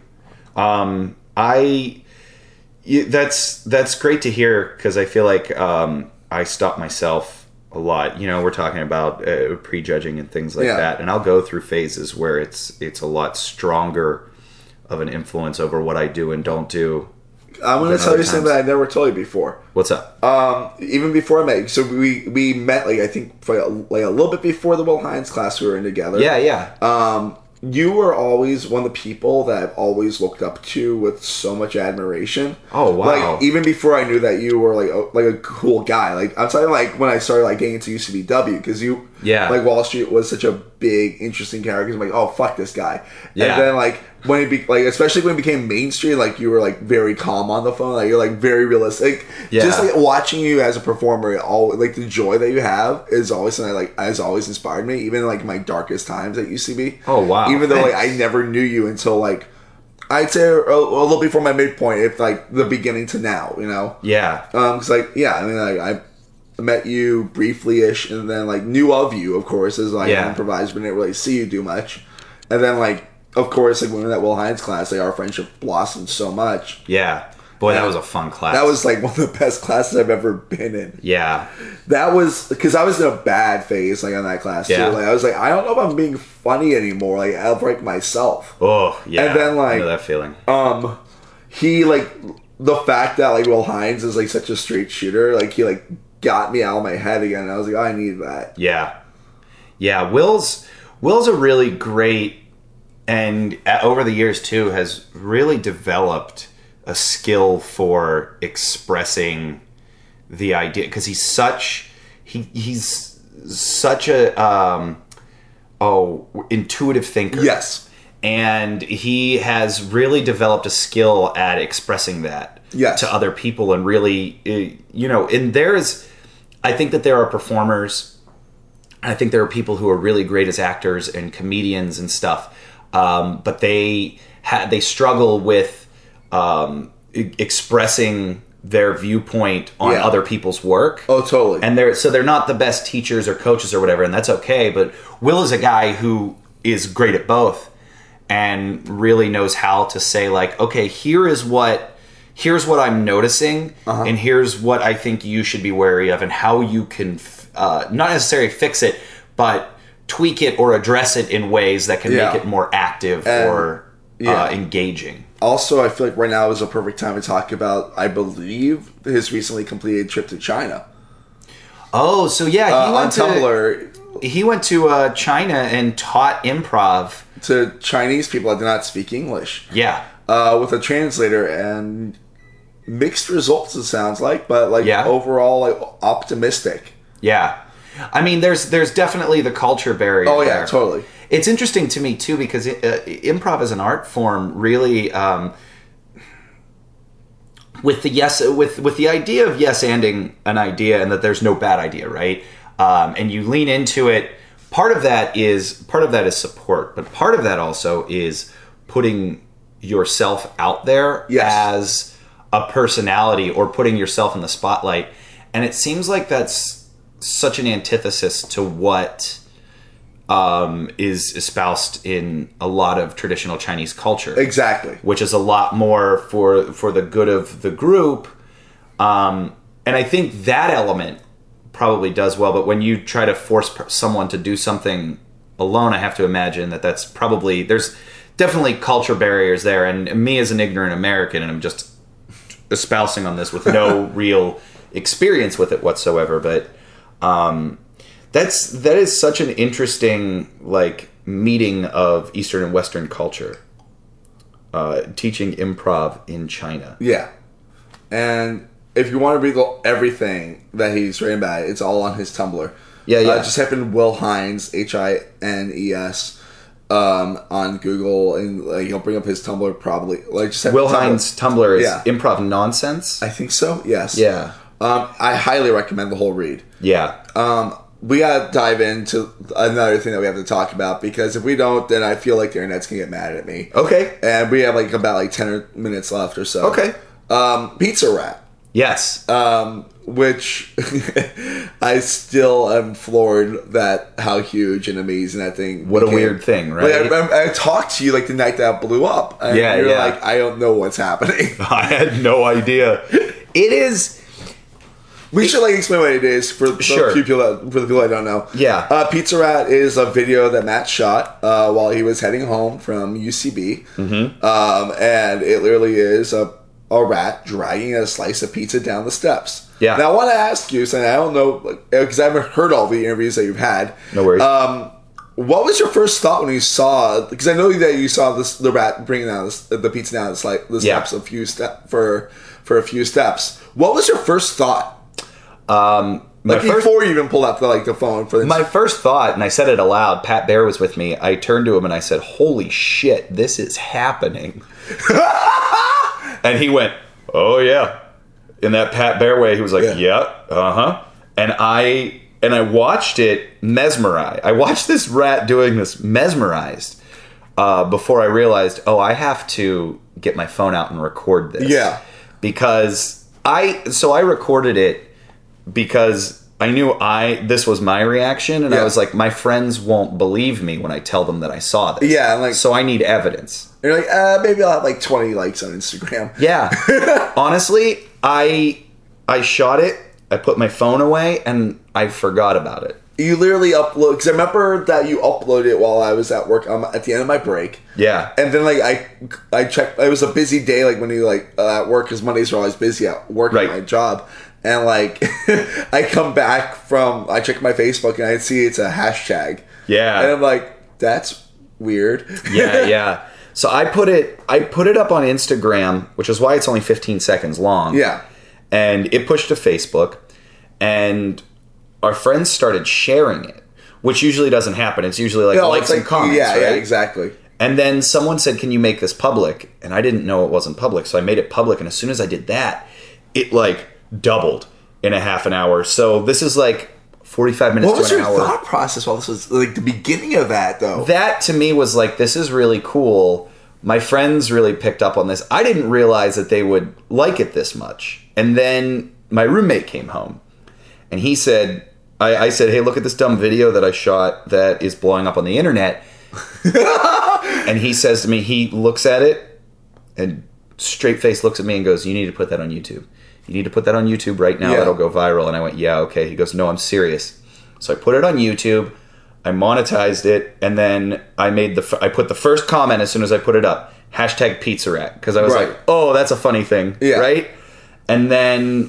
That's great to hear, because I feel like I stop myself a lot. You know, we're talking about prejudging and things like that, and I'll go through phases where it's a lot stronger of an influence over what I do and don't do. I'm going to tell you something that I never told you before. What's up? Even before I met you, so we met I think for a little bit before the Will Hines class we were in together. Yeah. You were always one of the people that I've always looked up to with so much admiration. Oh, wow. Like, even before I knew that you were like a cool guy. Like, I'm talking like when I started like getting into UCBW, because you like Wall Street was such a big interesting character. I'm like, oh, fuck this guy. Yeah. And then like when especially when it became mainstream, like you were like very calm on the phone. Like you're like very realistic. Yeah. Just like watching you as a performer, all like the joy that you have is always something that has always inspired me, even in like my darkest times at UCB. Oh, wow. Even though like I never knew you until like I'd say a little before my midpoint, if like the beginning to now, you know. Yeah. Cause like I mean like I met you briefly-ish, and then like knew of you, of course, as like an improviser, but didn't really see you do much. And then like of course like when we were in that Will Hines class, like our friendship blossomed so much. Yeah. Boy, that was a fun class. That was like one of the best classes I've ever been in. Yeah. That was because I was in a bad phase like on that class too. Like I was like, I don't know if I'm being funny anymore. Like I'll break myself. Oh yeah. And then like I know that feeling. He like the fact that like Will Hines is like such a straight shooter. Like he like got me out of my head again. And I was like, oh, I need that. Yeah. Yeah. Will's a really great, and over the years too has really developed a skill for expressing the idea, because he's such a intuitive thinker. Yes. And he has really developed a skill at expressing that to other people, and really, and I think that there are performers, I think there are people who are really great as actors and comedians and stuff, but they struggle with expressing their viewpoint on other people's work. Oh, totally. And they're not the best teachers or coaches or whatever, and that's okay. But Will is a guy who is great at both, and really knows how to say like, okay, here's what I'm noticing, and here's what I think you should be wary of, and how you can not necessarily fix it, but tweak it or address it in ways that can make it more active or engaging. Also, I feel like right now is a perfect time to talk about, I believe, his recently completed trip to China. Oh, so yeah, he went on Tumblr. He went to China and taught improv to Chinese people that do not speak English. Yeah. With a translator, and mixed results, it sounds like, but like overall like optimistic. Yeah. I mean, there's definitely the culture barrier. Oh yeah, there. Totally. It's interesting to me too, because improv as an art form really, with the idea of yes-anding an idea, and that there's no bad idea, right? And you lean into it. Part of that is support, but part of that also is putting yourself out there as a personality or putting yourself in the spotlight. And it seems like that's such an antithesis to what is espoused in a lot of traditional Chinese culture. Exactly. Which is a lot more for the good of the group. And I think that element probably does well. But when you try to force someone to do something alone, I have to imagine that that's probably... There's definitely culture barriers there. And me as an ignorant American, and I'm just espousing on this with no real experience with it whatsoever. But... that is such an interesting meeting of Eastern and Western culture. Teaching improv in China. Yeah, and if you want to read everything that he's written about, it's all on his Tumblr. Yeah. Just type in Will Hines, Hines, on Google, and he'll bring up his Tumblr probably. Just Will Hines' Tumblr is Improv Nonsense. I think so. Yes. Yeah. I highly recommend the whole read. Yeah. We gotta dive into another thing that we have to talk about, because if we don't, then I feel like the internet's gonna get mad at me. Okay. And we have about 10 minutes left or so. Okay. Pizza Rat. Yes. Which I still am floored that how huge and amazing that thing What became. A weird thing, right? I talked to you the night that blew up. And you're like, I don't know what's happening. I had no idea. It is... We should explain what it is for the people that don't know. Yeah. Pizza Rat is a video that Matt shot while he was heading home from UCB. Mm-hmm. And it literally is a rat dragging a slice of pizza down the steps. Yeah. Now I want to ask you, and I don't know, because I haven't heard all the interviews that you've had. No worries. What was your first thought when you saw? Because I know that you saw the rat bringing down the pizza down the steps for a few steps. What was your first thought? Before you even pulled out the phone for my first thought, and I said it aloud, Pat Bear was with me. I turned to him and I said, "Holy shit, this is happening!" And he went, "Oh yeah," in that Pat Bear way. He was like, "Yeah, And I watched it mesmerized. I watched this rat doing this mesmerized before I realized, I have to get my phone out and record this. Yeah, because I recorded it. Because I knew this was my reaction, and I was like, my friends won't believe me when I tell them that I saw this. Yeah, so I need evidence. And you're like, maybe I'll have 20 likes on Instagram. Yeah. Honestly, I shot it, I put my phone away, and I forgot about it. You literally upload, because I remember that you uploaded it while I was at work at the end of my break. Yeah. And then I checked, it was a busy day when you at work, because Mondays are always busy at work at my job. And I come back I check my Facebook and I see it's a hashtag. Yeah. And I'm like, that's weird. Yeah. So I put it up on Instagram, which is why it's only 15 seconds long. Yeah. And it pushed to Facebook, and our friends started sharing it, which usually doesn't happen. It's usually likes and comments. Yeah, right? Yeah, exactly. And then someone said, "Can you make this public?" And I didn't know it wasn't public, so I made it public. And as soon as I did that, it doubled in a half an hour. So this is 45 minutes to an hour. What was your thought process while this was the beginning of that, though? That to me was this is really cool. My friends really picked up on this. I didn't realize that they would like it this much. And then my roommate came home, and he said, I said, "Hey, look at this dumb video that I shot that is blowing up on the internet." And he says to me, he looks at it and straight face looks at me and goes, "You need to put that on YouTube. You need to put that on YouTube right now. That'll go viral." And I went, "Yeah, okay." He goes, "No, I'm serious." So I put it on YouTube. I monetized it, and then I put the first comment as soon as I put it up, hashtag Pizza Rat, because I was like, "Oh, that's a funny thing," right? And then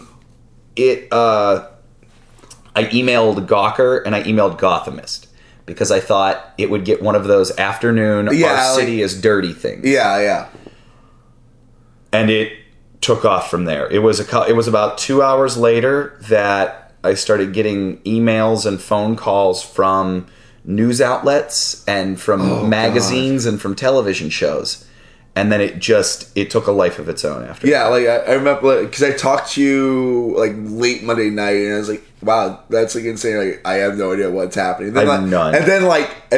I emailed Gawker and I emailed Gothamist, because I thought it would get one of those afternoon our city is dirty things. Yeah. And it took off from there. It was about 2 hours later that I started getting emails and phone calls from news outlets and from magazines and from television shows. and then it took a life of its own after. Yeah, like I remember because I talked to you like late Monday night, and I was like, "Wow, that's like insane!" Like I have no idea what's happening. I have none. And then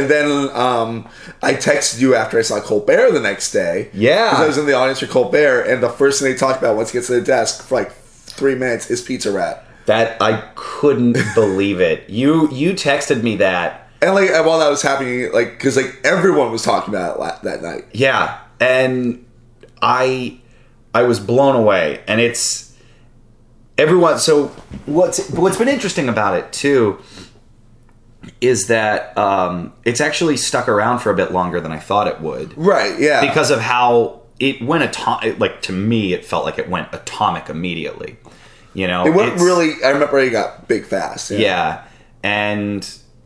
I texted you after I saw Colbert the next day. Yeah, because I was in the audience for Colbert, and the first thing they talked about once he gets to the desk for like 3 minutes is Pizza Rat. That I couldn't believe it. You texted me that, and like while that was happening, like because like everyone was talking about it that night. Yeah, and I was blown away, and it's everyone. So what's been interesting about it too is that it's actually stuck around for a bit longer than I thought it would. Right. Yeah. Because of how it went like to me, it felt like it went atomic immediately. You know, it went really. I remember it got big fast. Yeah, and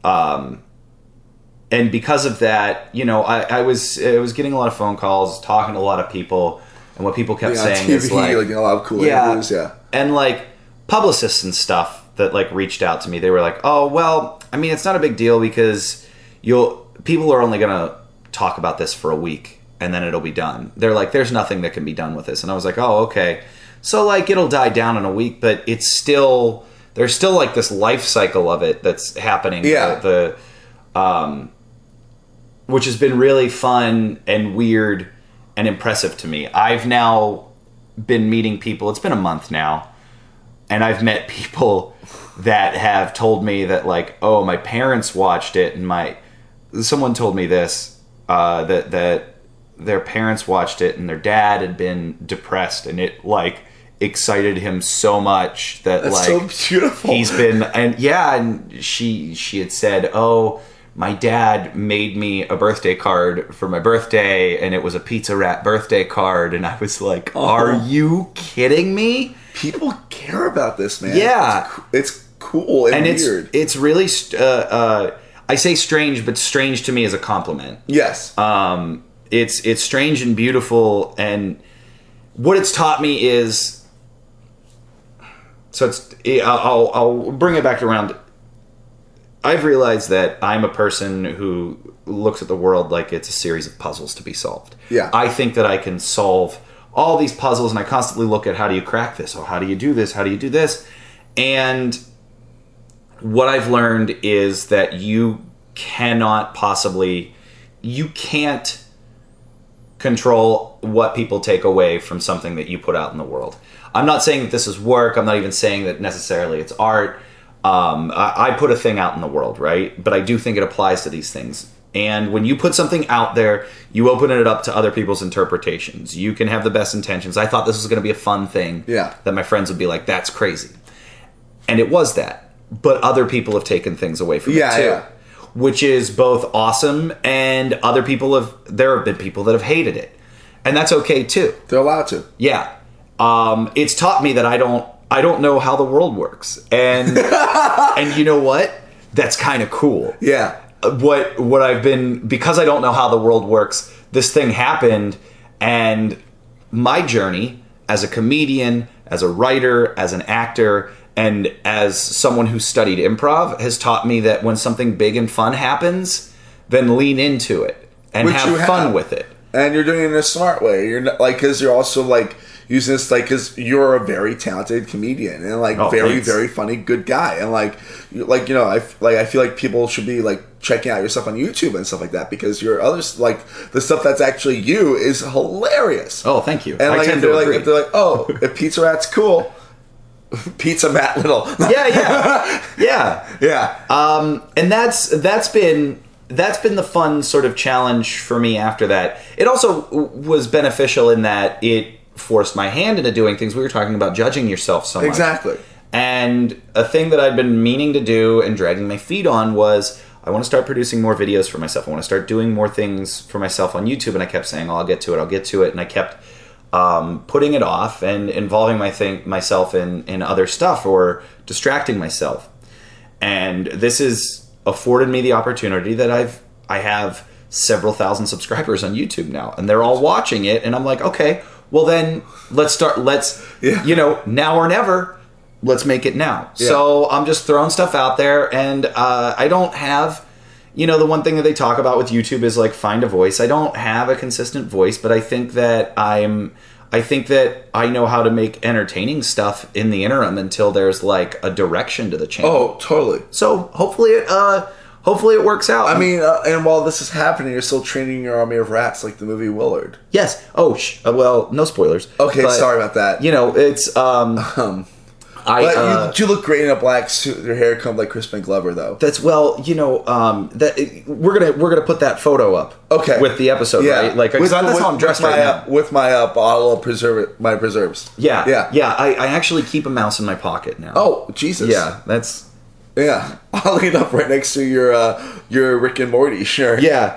because of that, you know, I was getting a lot of phone calls, talking to a lot of people, and what people kept saying TV, is like a lot of cool interviews, and like publicists and stuff that like reached out to me. They were like, "Oh, well, I mean, it's not a big deal because people are only gonna talk about this for a week and then it'll be done." They're like, "There's nothing that can be done with this," and I was like, "Oh, okay." So like it'll die down in a week, but there's still like this life cycle of it that's happening. Yeah. Which has been really fun and weird and impressive to me. I've now been meeting people. It's been a month now, and I've met people that have told me that like, oh, my parents watched it, and someone told me this that their parents watched it, and their dad had been depressed, and it like excited him so much that that's like so beautiful. He's been and she had said, "Oh, my dad made me a birthday card for my birthday, and it was a Pizza Rat birthday card," and I was like, "Are you kidding me?" People care about this, man. Yeah, it's cool and weird. It's really I say strange, but strange to me is a compliment. Yes. It's strange and beautiful, and what it's taught me is. So I'll bring it back around. I've realized that I'm a person who looks at the world like it's a series of puzzles to be solved. Yeah. I think that I can solve all these puzzles, and I constantly look at how do you crack this, or how do you do this, how do you do this? And what I've learned is that you can't control what people take away from something that you put out in the world. I'm not saying that this is work. I'm not even saying that necessarily it's art. I put a thing out in the world, right? But I do think it applies to these things. And when you put something out there, you open it up to other people's interpretations. You can have the best intentions. I thought this was going to be a fun thing that my friends would be like, "That's crazy." And it was that. But other people have taken things away from it too. Yeah. Which is both awesome, and there have been people that have hated it. And that's okay too. They're allowed to. Yeah. It's taught me that I don't know how the world works. And and you know what? That's kind of cool. Yeah. What I've been, because I don't know how the world works, this thing happened, and my journey as a comedian, as a writer, as an actor, and as someone who studied improv has taught me that when something big and fun happens, then lean into it and have fun with it. And you're doing it in a smart way. You're not, like, because you're also like using this, like, because you're a very talented comedian and like very funny, good guy, and like you know, I feel like people should be like checking out your stuff on YouTube and stuff like that, because your others, like the stuff that's actually you, is hilarious. Oh, thank you. And I like tend to agree. If they're like, oh, if Pizza Rat's cool. Pizza Matt Little. Yeah. And that's been the fun sort of challenge for me after that. It also was beneficial in that it forced my hand into doing things. We were talking about judging yourself so much. Exactly. And a thing that I'd been meaning to do and dragging my feet on was, I want to start producing more videos for myself. I want to start doing more things for myself on YouTube. And I kept saying, "Oh, I'll get to it. And I kept putting it off and involving myself in other stuff or distracting myself. And this has afforded me the opportunity that I have several thousand subscribers on YouTube now, and they're all watching it, and I'm like, okay, well then you know, now or never, let's make it now. Yeah. So I'm just throwing stuff out there, and I don't have, the one thing that they talk about with YouTube is like find a voice. I don't have a consistent voice, but I think that I know how to make entertaining stuff in the interim until there's like a direction to the channel. Oh, totally. So hopefully it works out. I mean, and while this is happening, you're still training your army of rats like the movie Willard. Yes. Oh, well, no spoilers. Okay, but, sorry about that. It's But you look great in a black suit. Your hair comes like Crispin Glover, though. That's that we're gonna put that photo up. Okay. With the episode, right? Like that's how I'm dressed right now. With my bottle of my preserves. Yeah. Yeah. I actually keep a mouse in my pocket now. Oh, Jesus. Yeah, that's. Yeah, I'll lean up right next to your Rick and Morty shirt. Yeah.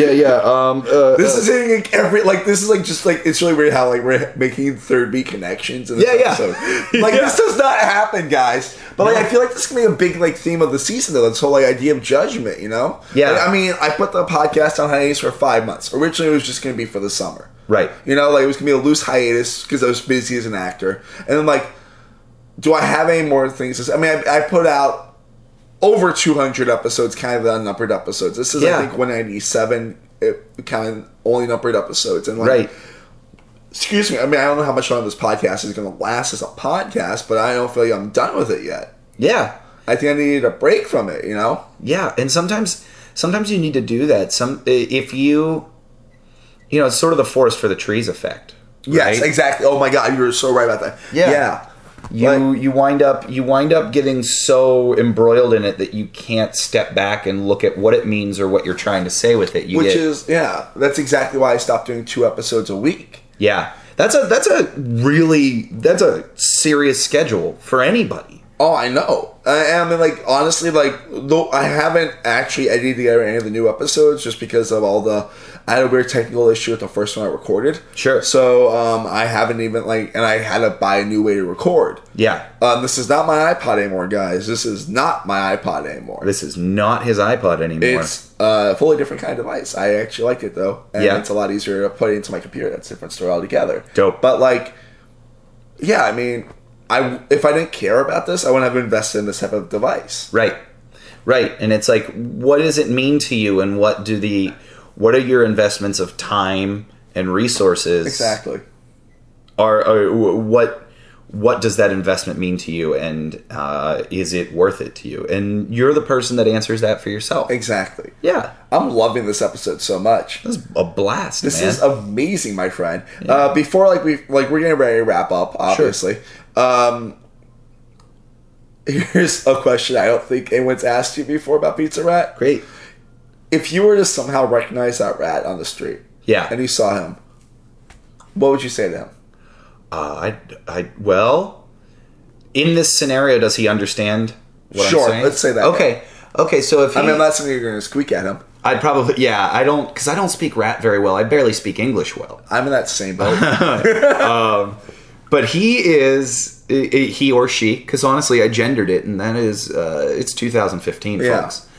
This is hitting this is just it's really weird how we're making third beat connections in this episode. This does not happen, guys. But I feel like this can be a big theme of the season though. This whole idea of judgment, Yeah. I mean, I put the podcast on hiatus for 5 months. Originally, it was just going to be for the summer. Right. It was going to be a loose hiatus because I was busy as an actor. And then do I have any more things? I mean, I put out over 200 episodes, kind of the unnumbered episodes. This is, I think, 197 kind of only numbered episodes. And right. Excuse me. I mean, I don't know how much longer this podcast is going to last as a podcast, but I don't feel like I'm done with it yet. Yeah. I think I needed a break from it, Yeah, and sometimes you need to do that. If it's sort of the forest for the trees effect. Right? Yes, exactly. Oh my God, you were so right about that. Yeah. You wind up getting so embroiled in it that you can't step back and look at what it means or what you're trying to say with it. That's exactly why I stopped doing 2 episodes a week. Yeah. That's a serious schedule for anybody. Oh, I know. I mean, honestly, though I haven't actually edited together any of the new episodes just because of I had a weird technical issue with the first one I recorded. Sure. So, I haven't even, and I had to buy a new way to record. Yeah. This is not my iPod anymore, guys. This is not my iPod anymore. This is not his iPod anymore. It's a fully different kind of device. I actually like it, though. And it's a lot easier to put it into my computer. That's a different story altogether. Dope. But, I mean, if I didn't care about this, I wouldn't have invested in this type of device. Right. And it's what does it mean to you, and what are your investments of time and resources? Exactly. What does that investment mean to you, and is it worth it to you? And you're the person that answers that for yourself. Exactly. Yeah. I'm loving this episode so much. This is a blast, This is amazing, my friend. Yeah. Before we're getting ready to wrap up, obviously. Sure. Here's a question I don't think anyone's asked you before about Pizza Rat. Great. If you were to somehow recognize that rat on the street, and you saw him, what would you say to him? Well, in this scenario, does he understand what I'm saying? Sure, let's say that. Okay. So if I'm not saying you're going to squeak at him. I'd probably, I don't, because I don't speak rat very well. I barely speak English well. I'm in that same boat. But he or she, because honestly, I gendered it, and that is, it's 2015, folks.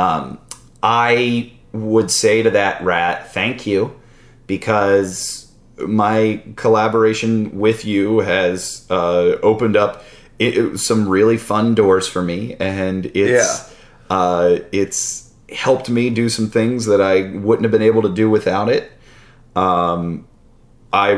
I would say to that rat, thank you, because my collaboration with you has opened up some really fun doors for me, and it's helped me do some things that I wouldn't have been able to do without it. I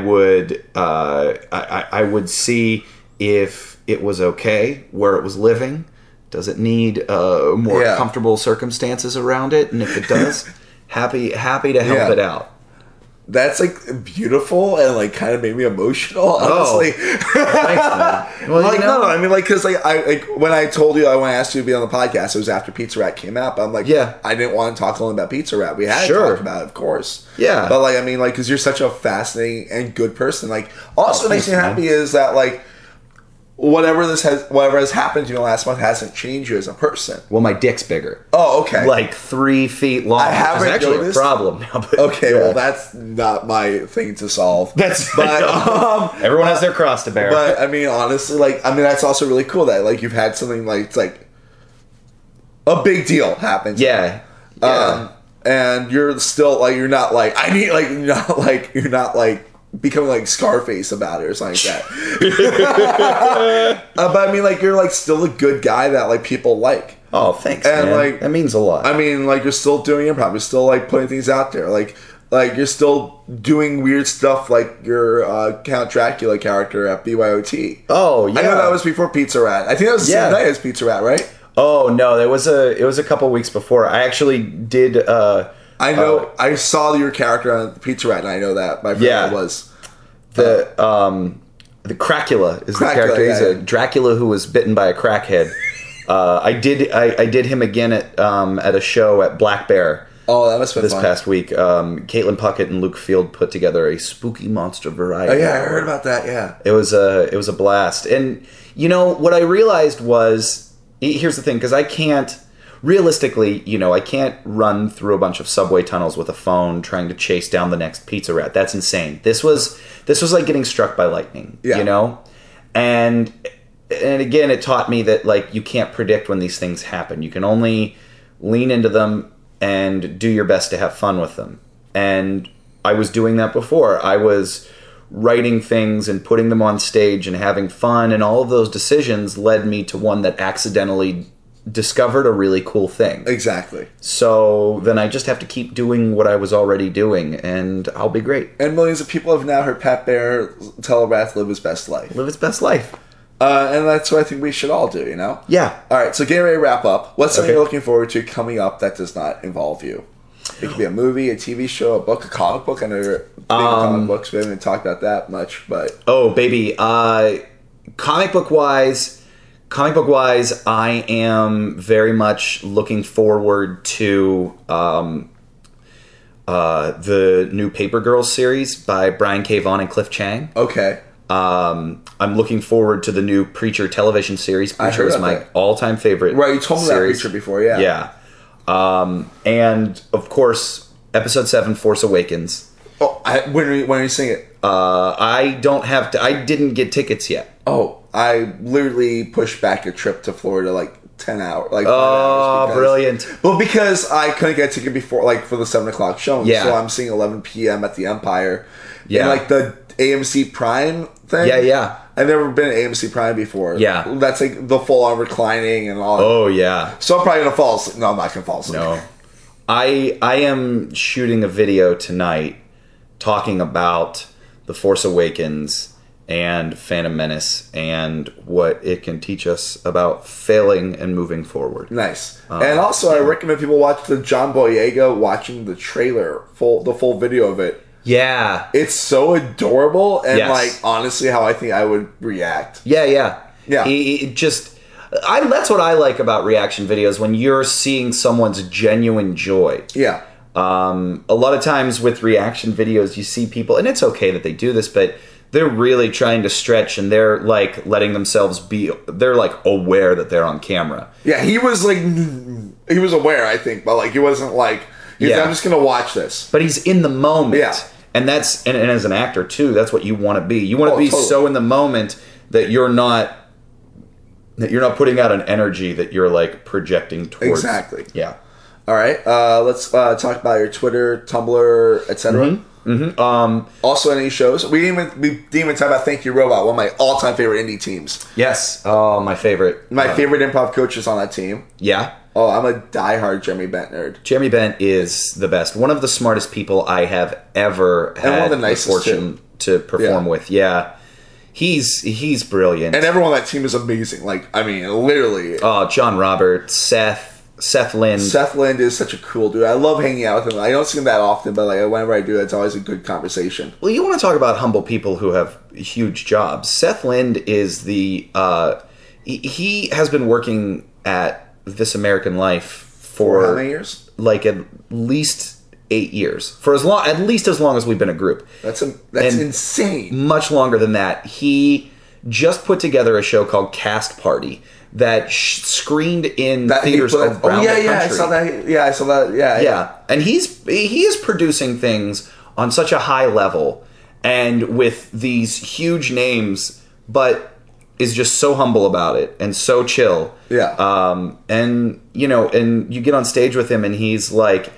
would see if it was okay where it was living. Does it need more comfortable circumstances around it? And if it does, happy to help it out. That's beautiful and kind of made me emotional, honestly. Thanks, man. Well, no, I mean, because I when I told you I asked you to be on the podcast, it was after Pizza Rat came out. But I'm I didn't want to talk only about Pizza Rat. We had to talk about it, of course. Yeah. But I mean, because you're such a fascinating and good person. Also makes me happy is that whatever has happened to you last month hasn't changed you as a person. Well, my dick's bigger. Oh, okay. 3 feet long. I haven't It's actually noticed. a problem now. But okay, well, that's not my thing to solve. Everyone has their cross to bear. But I mean, honestly, that's also really cool that you've had something it's a big deal happen. Yeah. And you're still you're not I need you're not becoming Scarface about it or something like that. But I mean, you're still a good guy that people like. Oh, thanks, And, man. like, that means a lot. I mean, like, you're still doing improv. You're still, like, putting things out there. Like you're still doing weird stuff like your Count Dracula character at BYOT. Oh, yeah. I know that was before Pizza Rat. I think that was the same night as Pizza Rat, right? Oh, no, it was a couple weeks before. I actually did... I know. I saw your character on Pizza Rat, and I know that. My friend was. The Cracula is the character. He's a Dracula who was bitten by a crackhead. I did him again at a show at Black Bear. Oh, that must have been this past week. Caitlin Puckett and Luke Field put together a spooky monster variety. Oh yeah, I heard about that. Yeah, it was a blast. And you know what I realized was, here's the thing, because I can't realistically, I can't run through a bunch of subway tunnels with a phone trying to chase down the next Pizza Rat. That's insane. This was like getting struck by lightning. And again, it taught me that, like, you can't predict when these things happen. You can only lean into them and do your best to have fun with them. And I was doing that before. I was writing things and putting them on stage and having fun, and all of those decisions led me to one that accidentally discovered a really cool thing. Exactly. So then I just have to keep doing what I was already doing, and I'll be great. And millions of people have now heard Pat Bear tell a rat to live his best life. Live his best life. And that's what I think we should all do, Yeah. All right, so getting ready to wrap up. What's something you're looking forward to coming up that does not involve you? It could be a movie, a TV show, a book, a comic book. I know you're big comic books. We haven't talked about that much, but... Oh, baby. Comic book wise, I am very much looking forward to the new Paper Girls series by Brian K. Vaughan and Cliff Chang. Okay. I'm looking forward to the new Preacher television series. Preacher is my all-time favorite. Right, you told me series. that Preacher before, yeah. Yeah. And, of course, Episode 7, Force Awakens. Oh, when are you seeing it? I don't have to... I didn't get tickets yet. Oh, I literally pushed back a trip to Florida like 10 hours. Like 5 hours. Because, brilliant. Well, because I couldn't get a ticket before, like, for the 7 o'clock show. Yeah. So I'm seeing 11 p.m. at the Empire. Yeah. And, like, the AMC Prime thing. Yeah. I've never been at AMC Prime before. Yeah. That's like the full-on reclining and all. Oh, yeah. So I'm probably going to fall asleep. No, I'm not going to fall asleep. No. I am shooting a video tonight talking about The Force Awakens and Phantom Menace and what it can teach us about failing and moving forward. Nice. And also, I recommend people watch the John Boyega watching the trailer, the full video of it. Yeah. It's so adorable and, Yes. like, honestly how I think I would react. Yeah. Yeah. That's what I like about reaction videos, when you're seeing someone's genuine joy. Yeah. A lot of times with reaction videos, you see people, and it's okay that they do this, but they're really trying to stretch, and they're like letting themselves they're like aware that they're on camera. Yeah, he was aware, I think, but like he wasn't like, I'm just going to watch this. But he's in the moment. Yeah. And that's, and as an actor too, that's what you want to be. You want to be totally. so in the moment that you're not putting out an energy that you're like projecting towards. Exactly. Yeah. All right, let's talk about your Twitter, Tumblr, etc. Also, any shows? We didn't even talk about Thank You Robot, one of my all-time favorite indie teams. Yes. Oh, my favorite. My favorite improv coach is on that team. Yeah. Oh, I'm a diehard Jeremy Bent nerd. Jeremy Bent is the best. One of the smartest people I have ever had one of the nicest fortune to perform with. Yeah. He's brilliant. And everyone on that team is amazing. Like, I mean, literally. Oh, John Roberts, Seth Lind. Seth Lind is such a cool dude. I love hanging out with him. I don't see him that often, but like whenever I do, it's always a good conversation. Well, you want to talk about humble people who have huge jobs. Seth Lind is he has been working at This American Life for how many years? Like at least 8 years. For at least as long as we've been a group. That's insane. Much longer than that. He just put together a show called Cast Party that screened in theaters around the country. I saw that. Yeah, I saw that. Yeah. And he is producing things on such a high level and with these huge names, but is just so humble about it and so chill. Yeah. And you get on stage with him and he's like,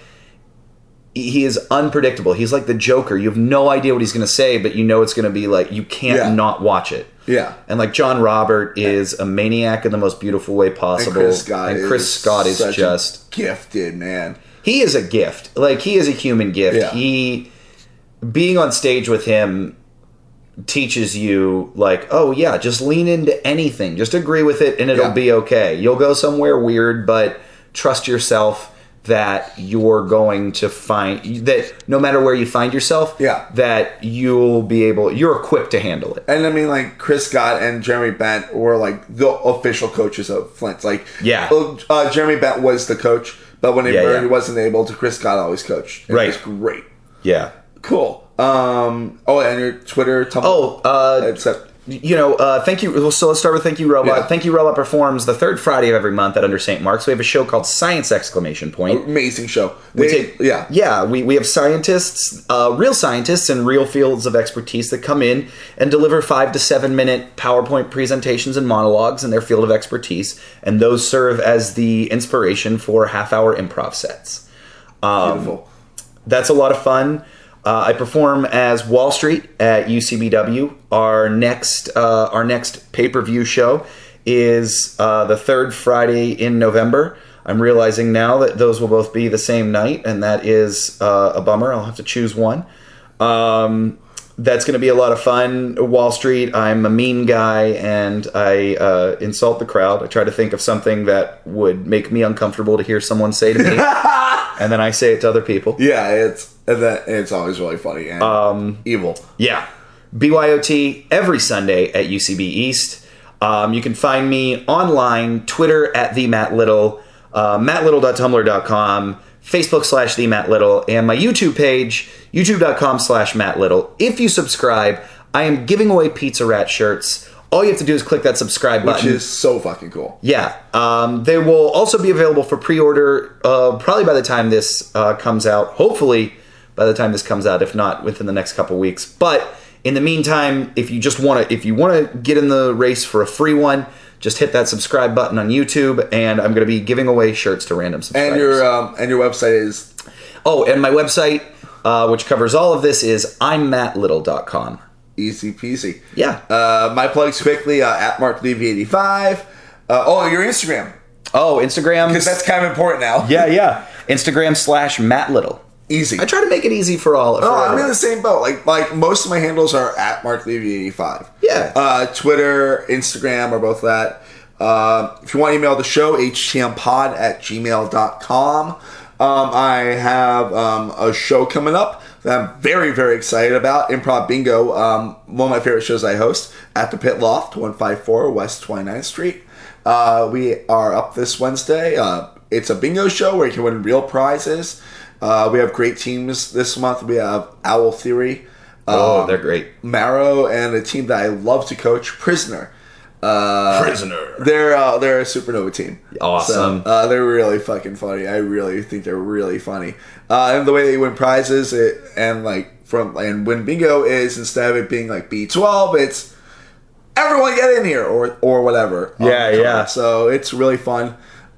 he is unpredictable. He's like the Joker. You have no idea what he's going to say, but you know it's going to be like, you can't not watch it. Yeah. And like John Robert is a maniac in the most beautiful way possible. And Chris Scott is is just gifted, man. He is a gift. Like, he is a human gift. Yeah. Being on stage with him teaches you, like, oh yeah, just lean into anything. Just agree with it and it'll be okay. You'll go somewhere weird, but trust yourself that you're going to find that no matter where you find yourself, that you're equipped to handle it. And I mean, like, Chris Scott and Jeremy Bent were like the official coaches of Flint. Like, Jeremy Bent was the coach, but when he wasn't able to, Chris Scott always coached. And it was great. Yeah. Cool. And your Twitter, Tumblr. Thank you. So let's start with Thank You Robot. Yeah. Thank You Robot performs the third Friday of every month at Under St. Mark's. We have a show called Science! Amazing show. We have scientists, real scientists in real fields of expertise that come in and deliver 5 to 7 minute PowerPoint presentations and monologues in their field of expertise, and those serve as the inspiration for half-hour improv sets. Beautiful. That's a lot of fun. I perform as Wall Street at UCBW. Our next pay-per-view show is the third Friday in November. I'm realizing now that those will both be the same night, and that is a bummer. I'll have to choose one. That's going to be a lot of fun. Wall Street, I'm a mean guy, and I insult the crowd. I try to think of something that would make me uncomfortable to hear someone say to me, and then I say it to other people. Yeah, it's always really funny and evil. Yeah. BYOT every Sunday at UCB East. You can find me online, Twitter at the Matt Little, mattlittle.tumblr.com, Facebook /the Matt Little, and my YouTube page, youtube.com/Matt Little. If you subscribe, I am giving away Pizza Rat shirts. All you have to do is click that subscribe button. Which is so fucking cool. Yeah. They will also be available for pre-order probably by the time this comes out. Hopefully by the time this comes out, if not within the next couple weeks. But in the meantime, if you want to get in the race for a free one, just hit that subscribe button on YouTube, and I'm going to be giving away shirts to random subscribers. And your website is? Oh, and my website, which covers all of this, is I'mMattLittle.com. Easy peasy. Yeah. My plugs quickly at MarkLevy85. Your Instagram. Oh, Instagram. Because that's kind of important now. Yeah. Instagram /Matt Little. Easy. I try to make it easy for all. I'm in the same boat. Like most of my handles are at MarkLevy85. Yeah. Twitter, Instagram are both that. If you want to email the show, htmpod@gmail.com. I have a show coming up that I'm very, very excited about. Improv Bingo. One of my favorite shows I host at the Pit Loft, 154 West 29th Street. We are up this Wednesday. It's a bingo show where you can win real prizes. We have great teams this month. We have Owl Theory. They're great. Marrow, and a team that I love to coach, Prisoner. Prisoner. They're a Supernova team. Awesome. So, they're really fucking funny. I really think they're really funny. And the way they win prizes and win bingo is, instead of it being like B12, it's everyone get in here or whatever. Yeah. So it's really fun.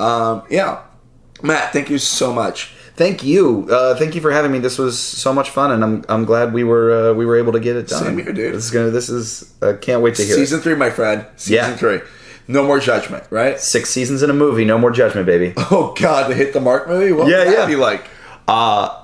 Matt, thank you so much. Thank you. Thank you for having me. This was so much fun, and I'm glad we were able to get it done. Same here, dude. This is can't wait to hear Season 3, my friend. Season 3. No more judgment, right? 6 seasons in a movie. No more judgment, baby. Oh God, the Hit the Mark movie. What would that be like?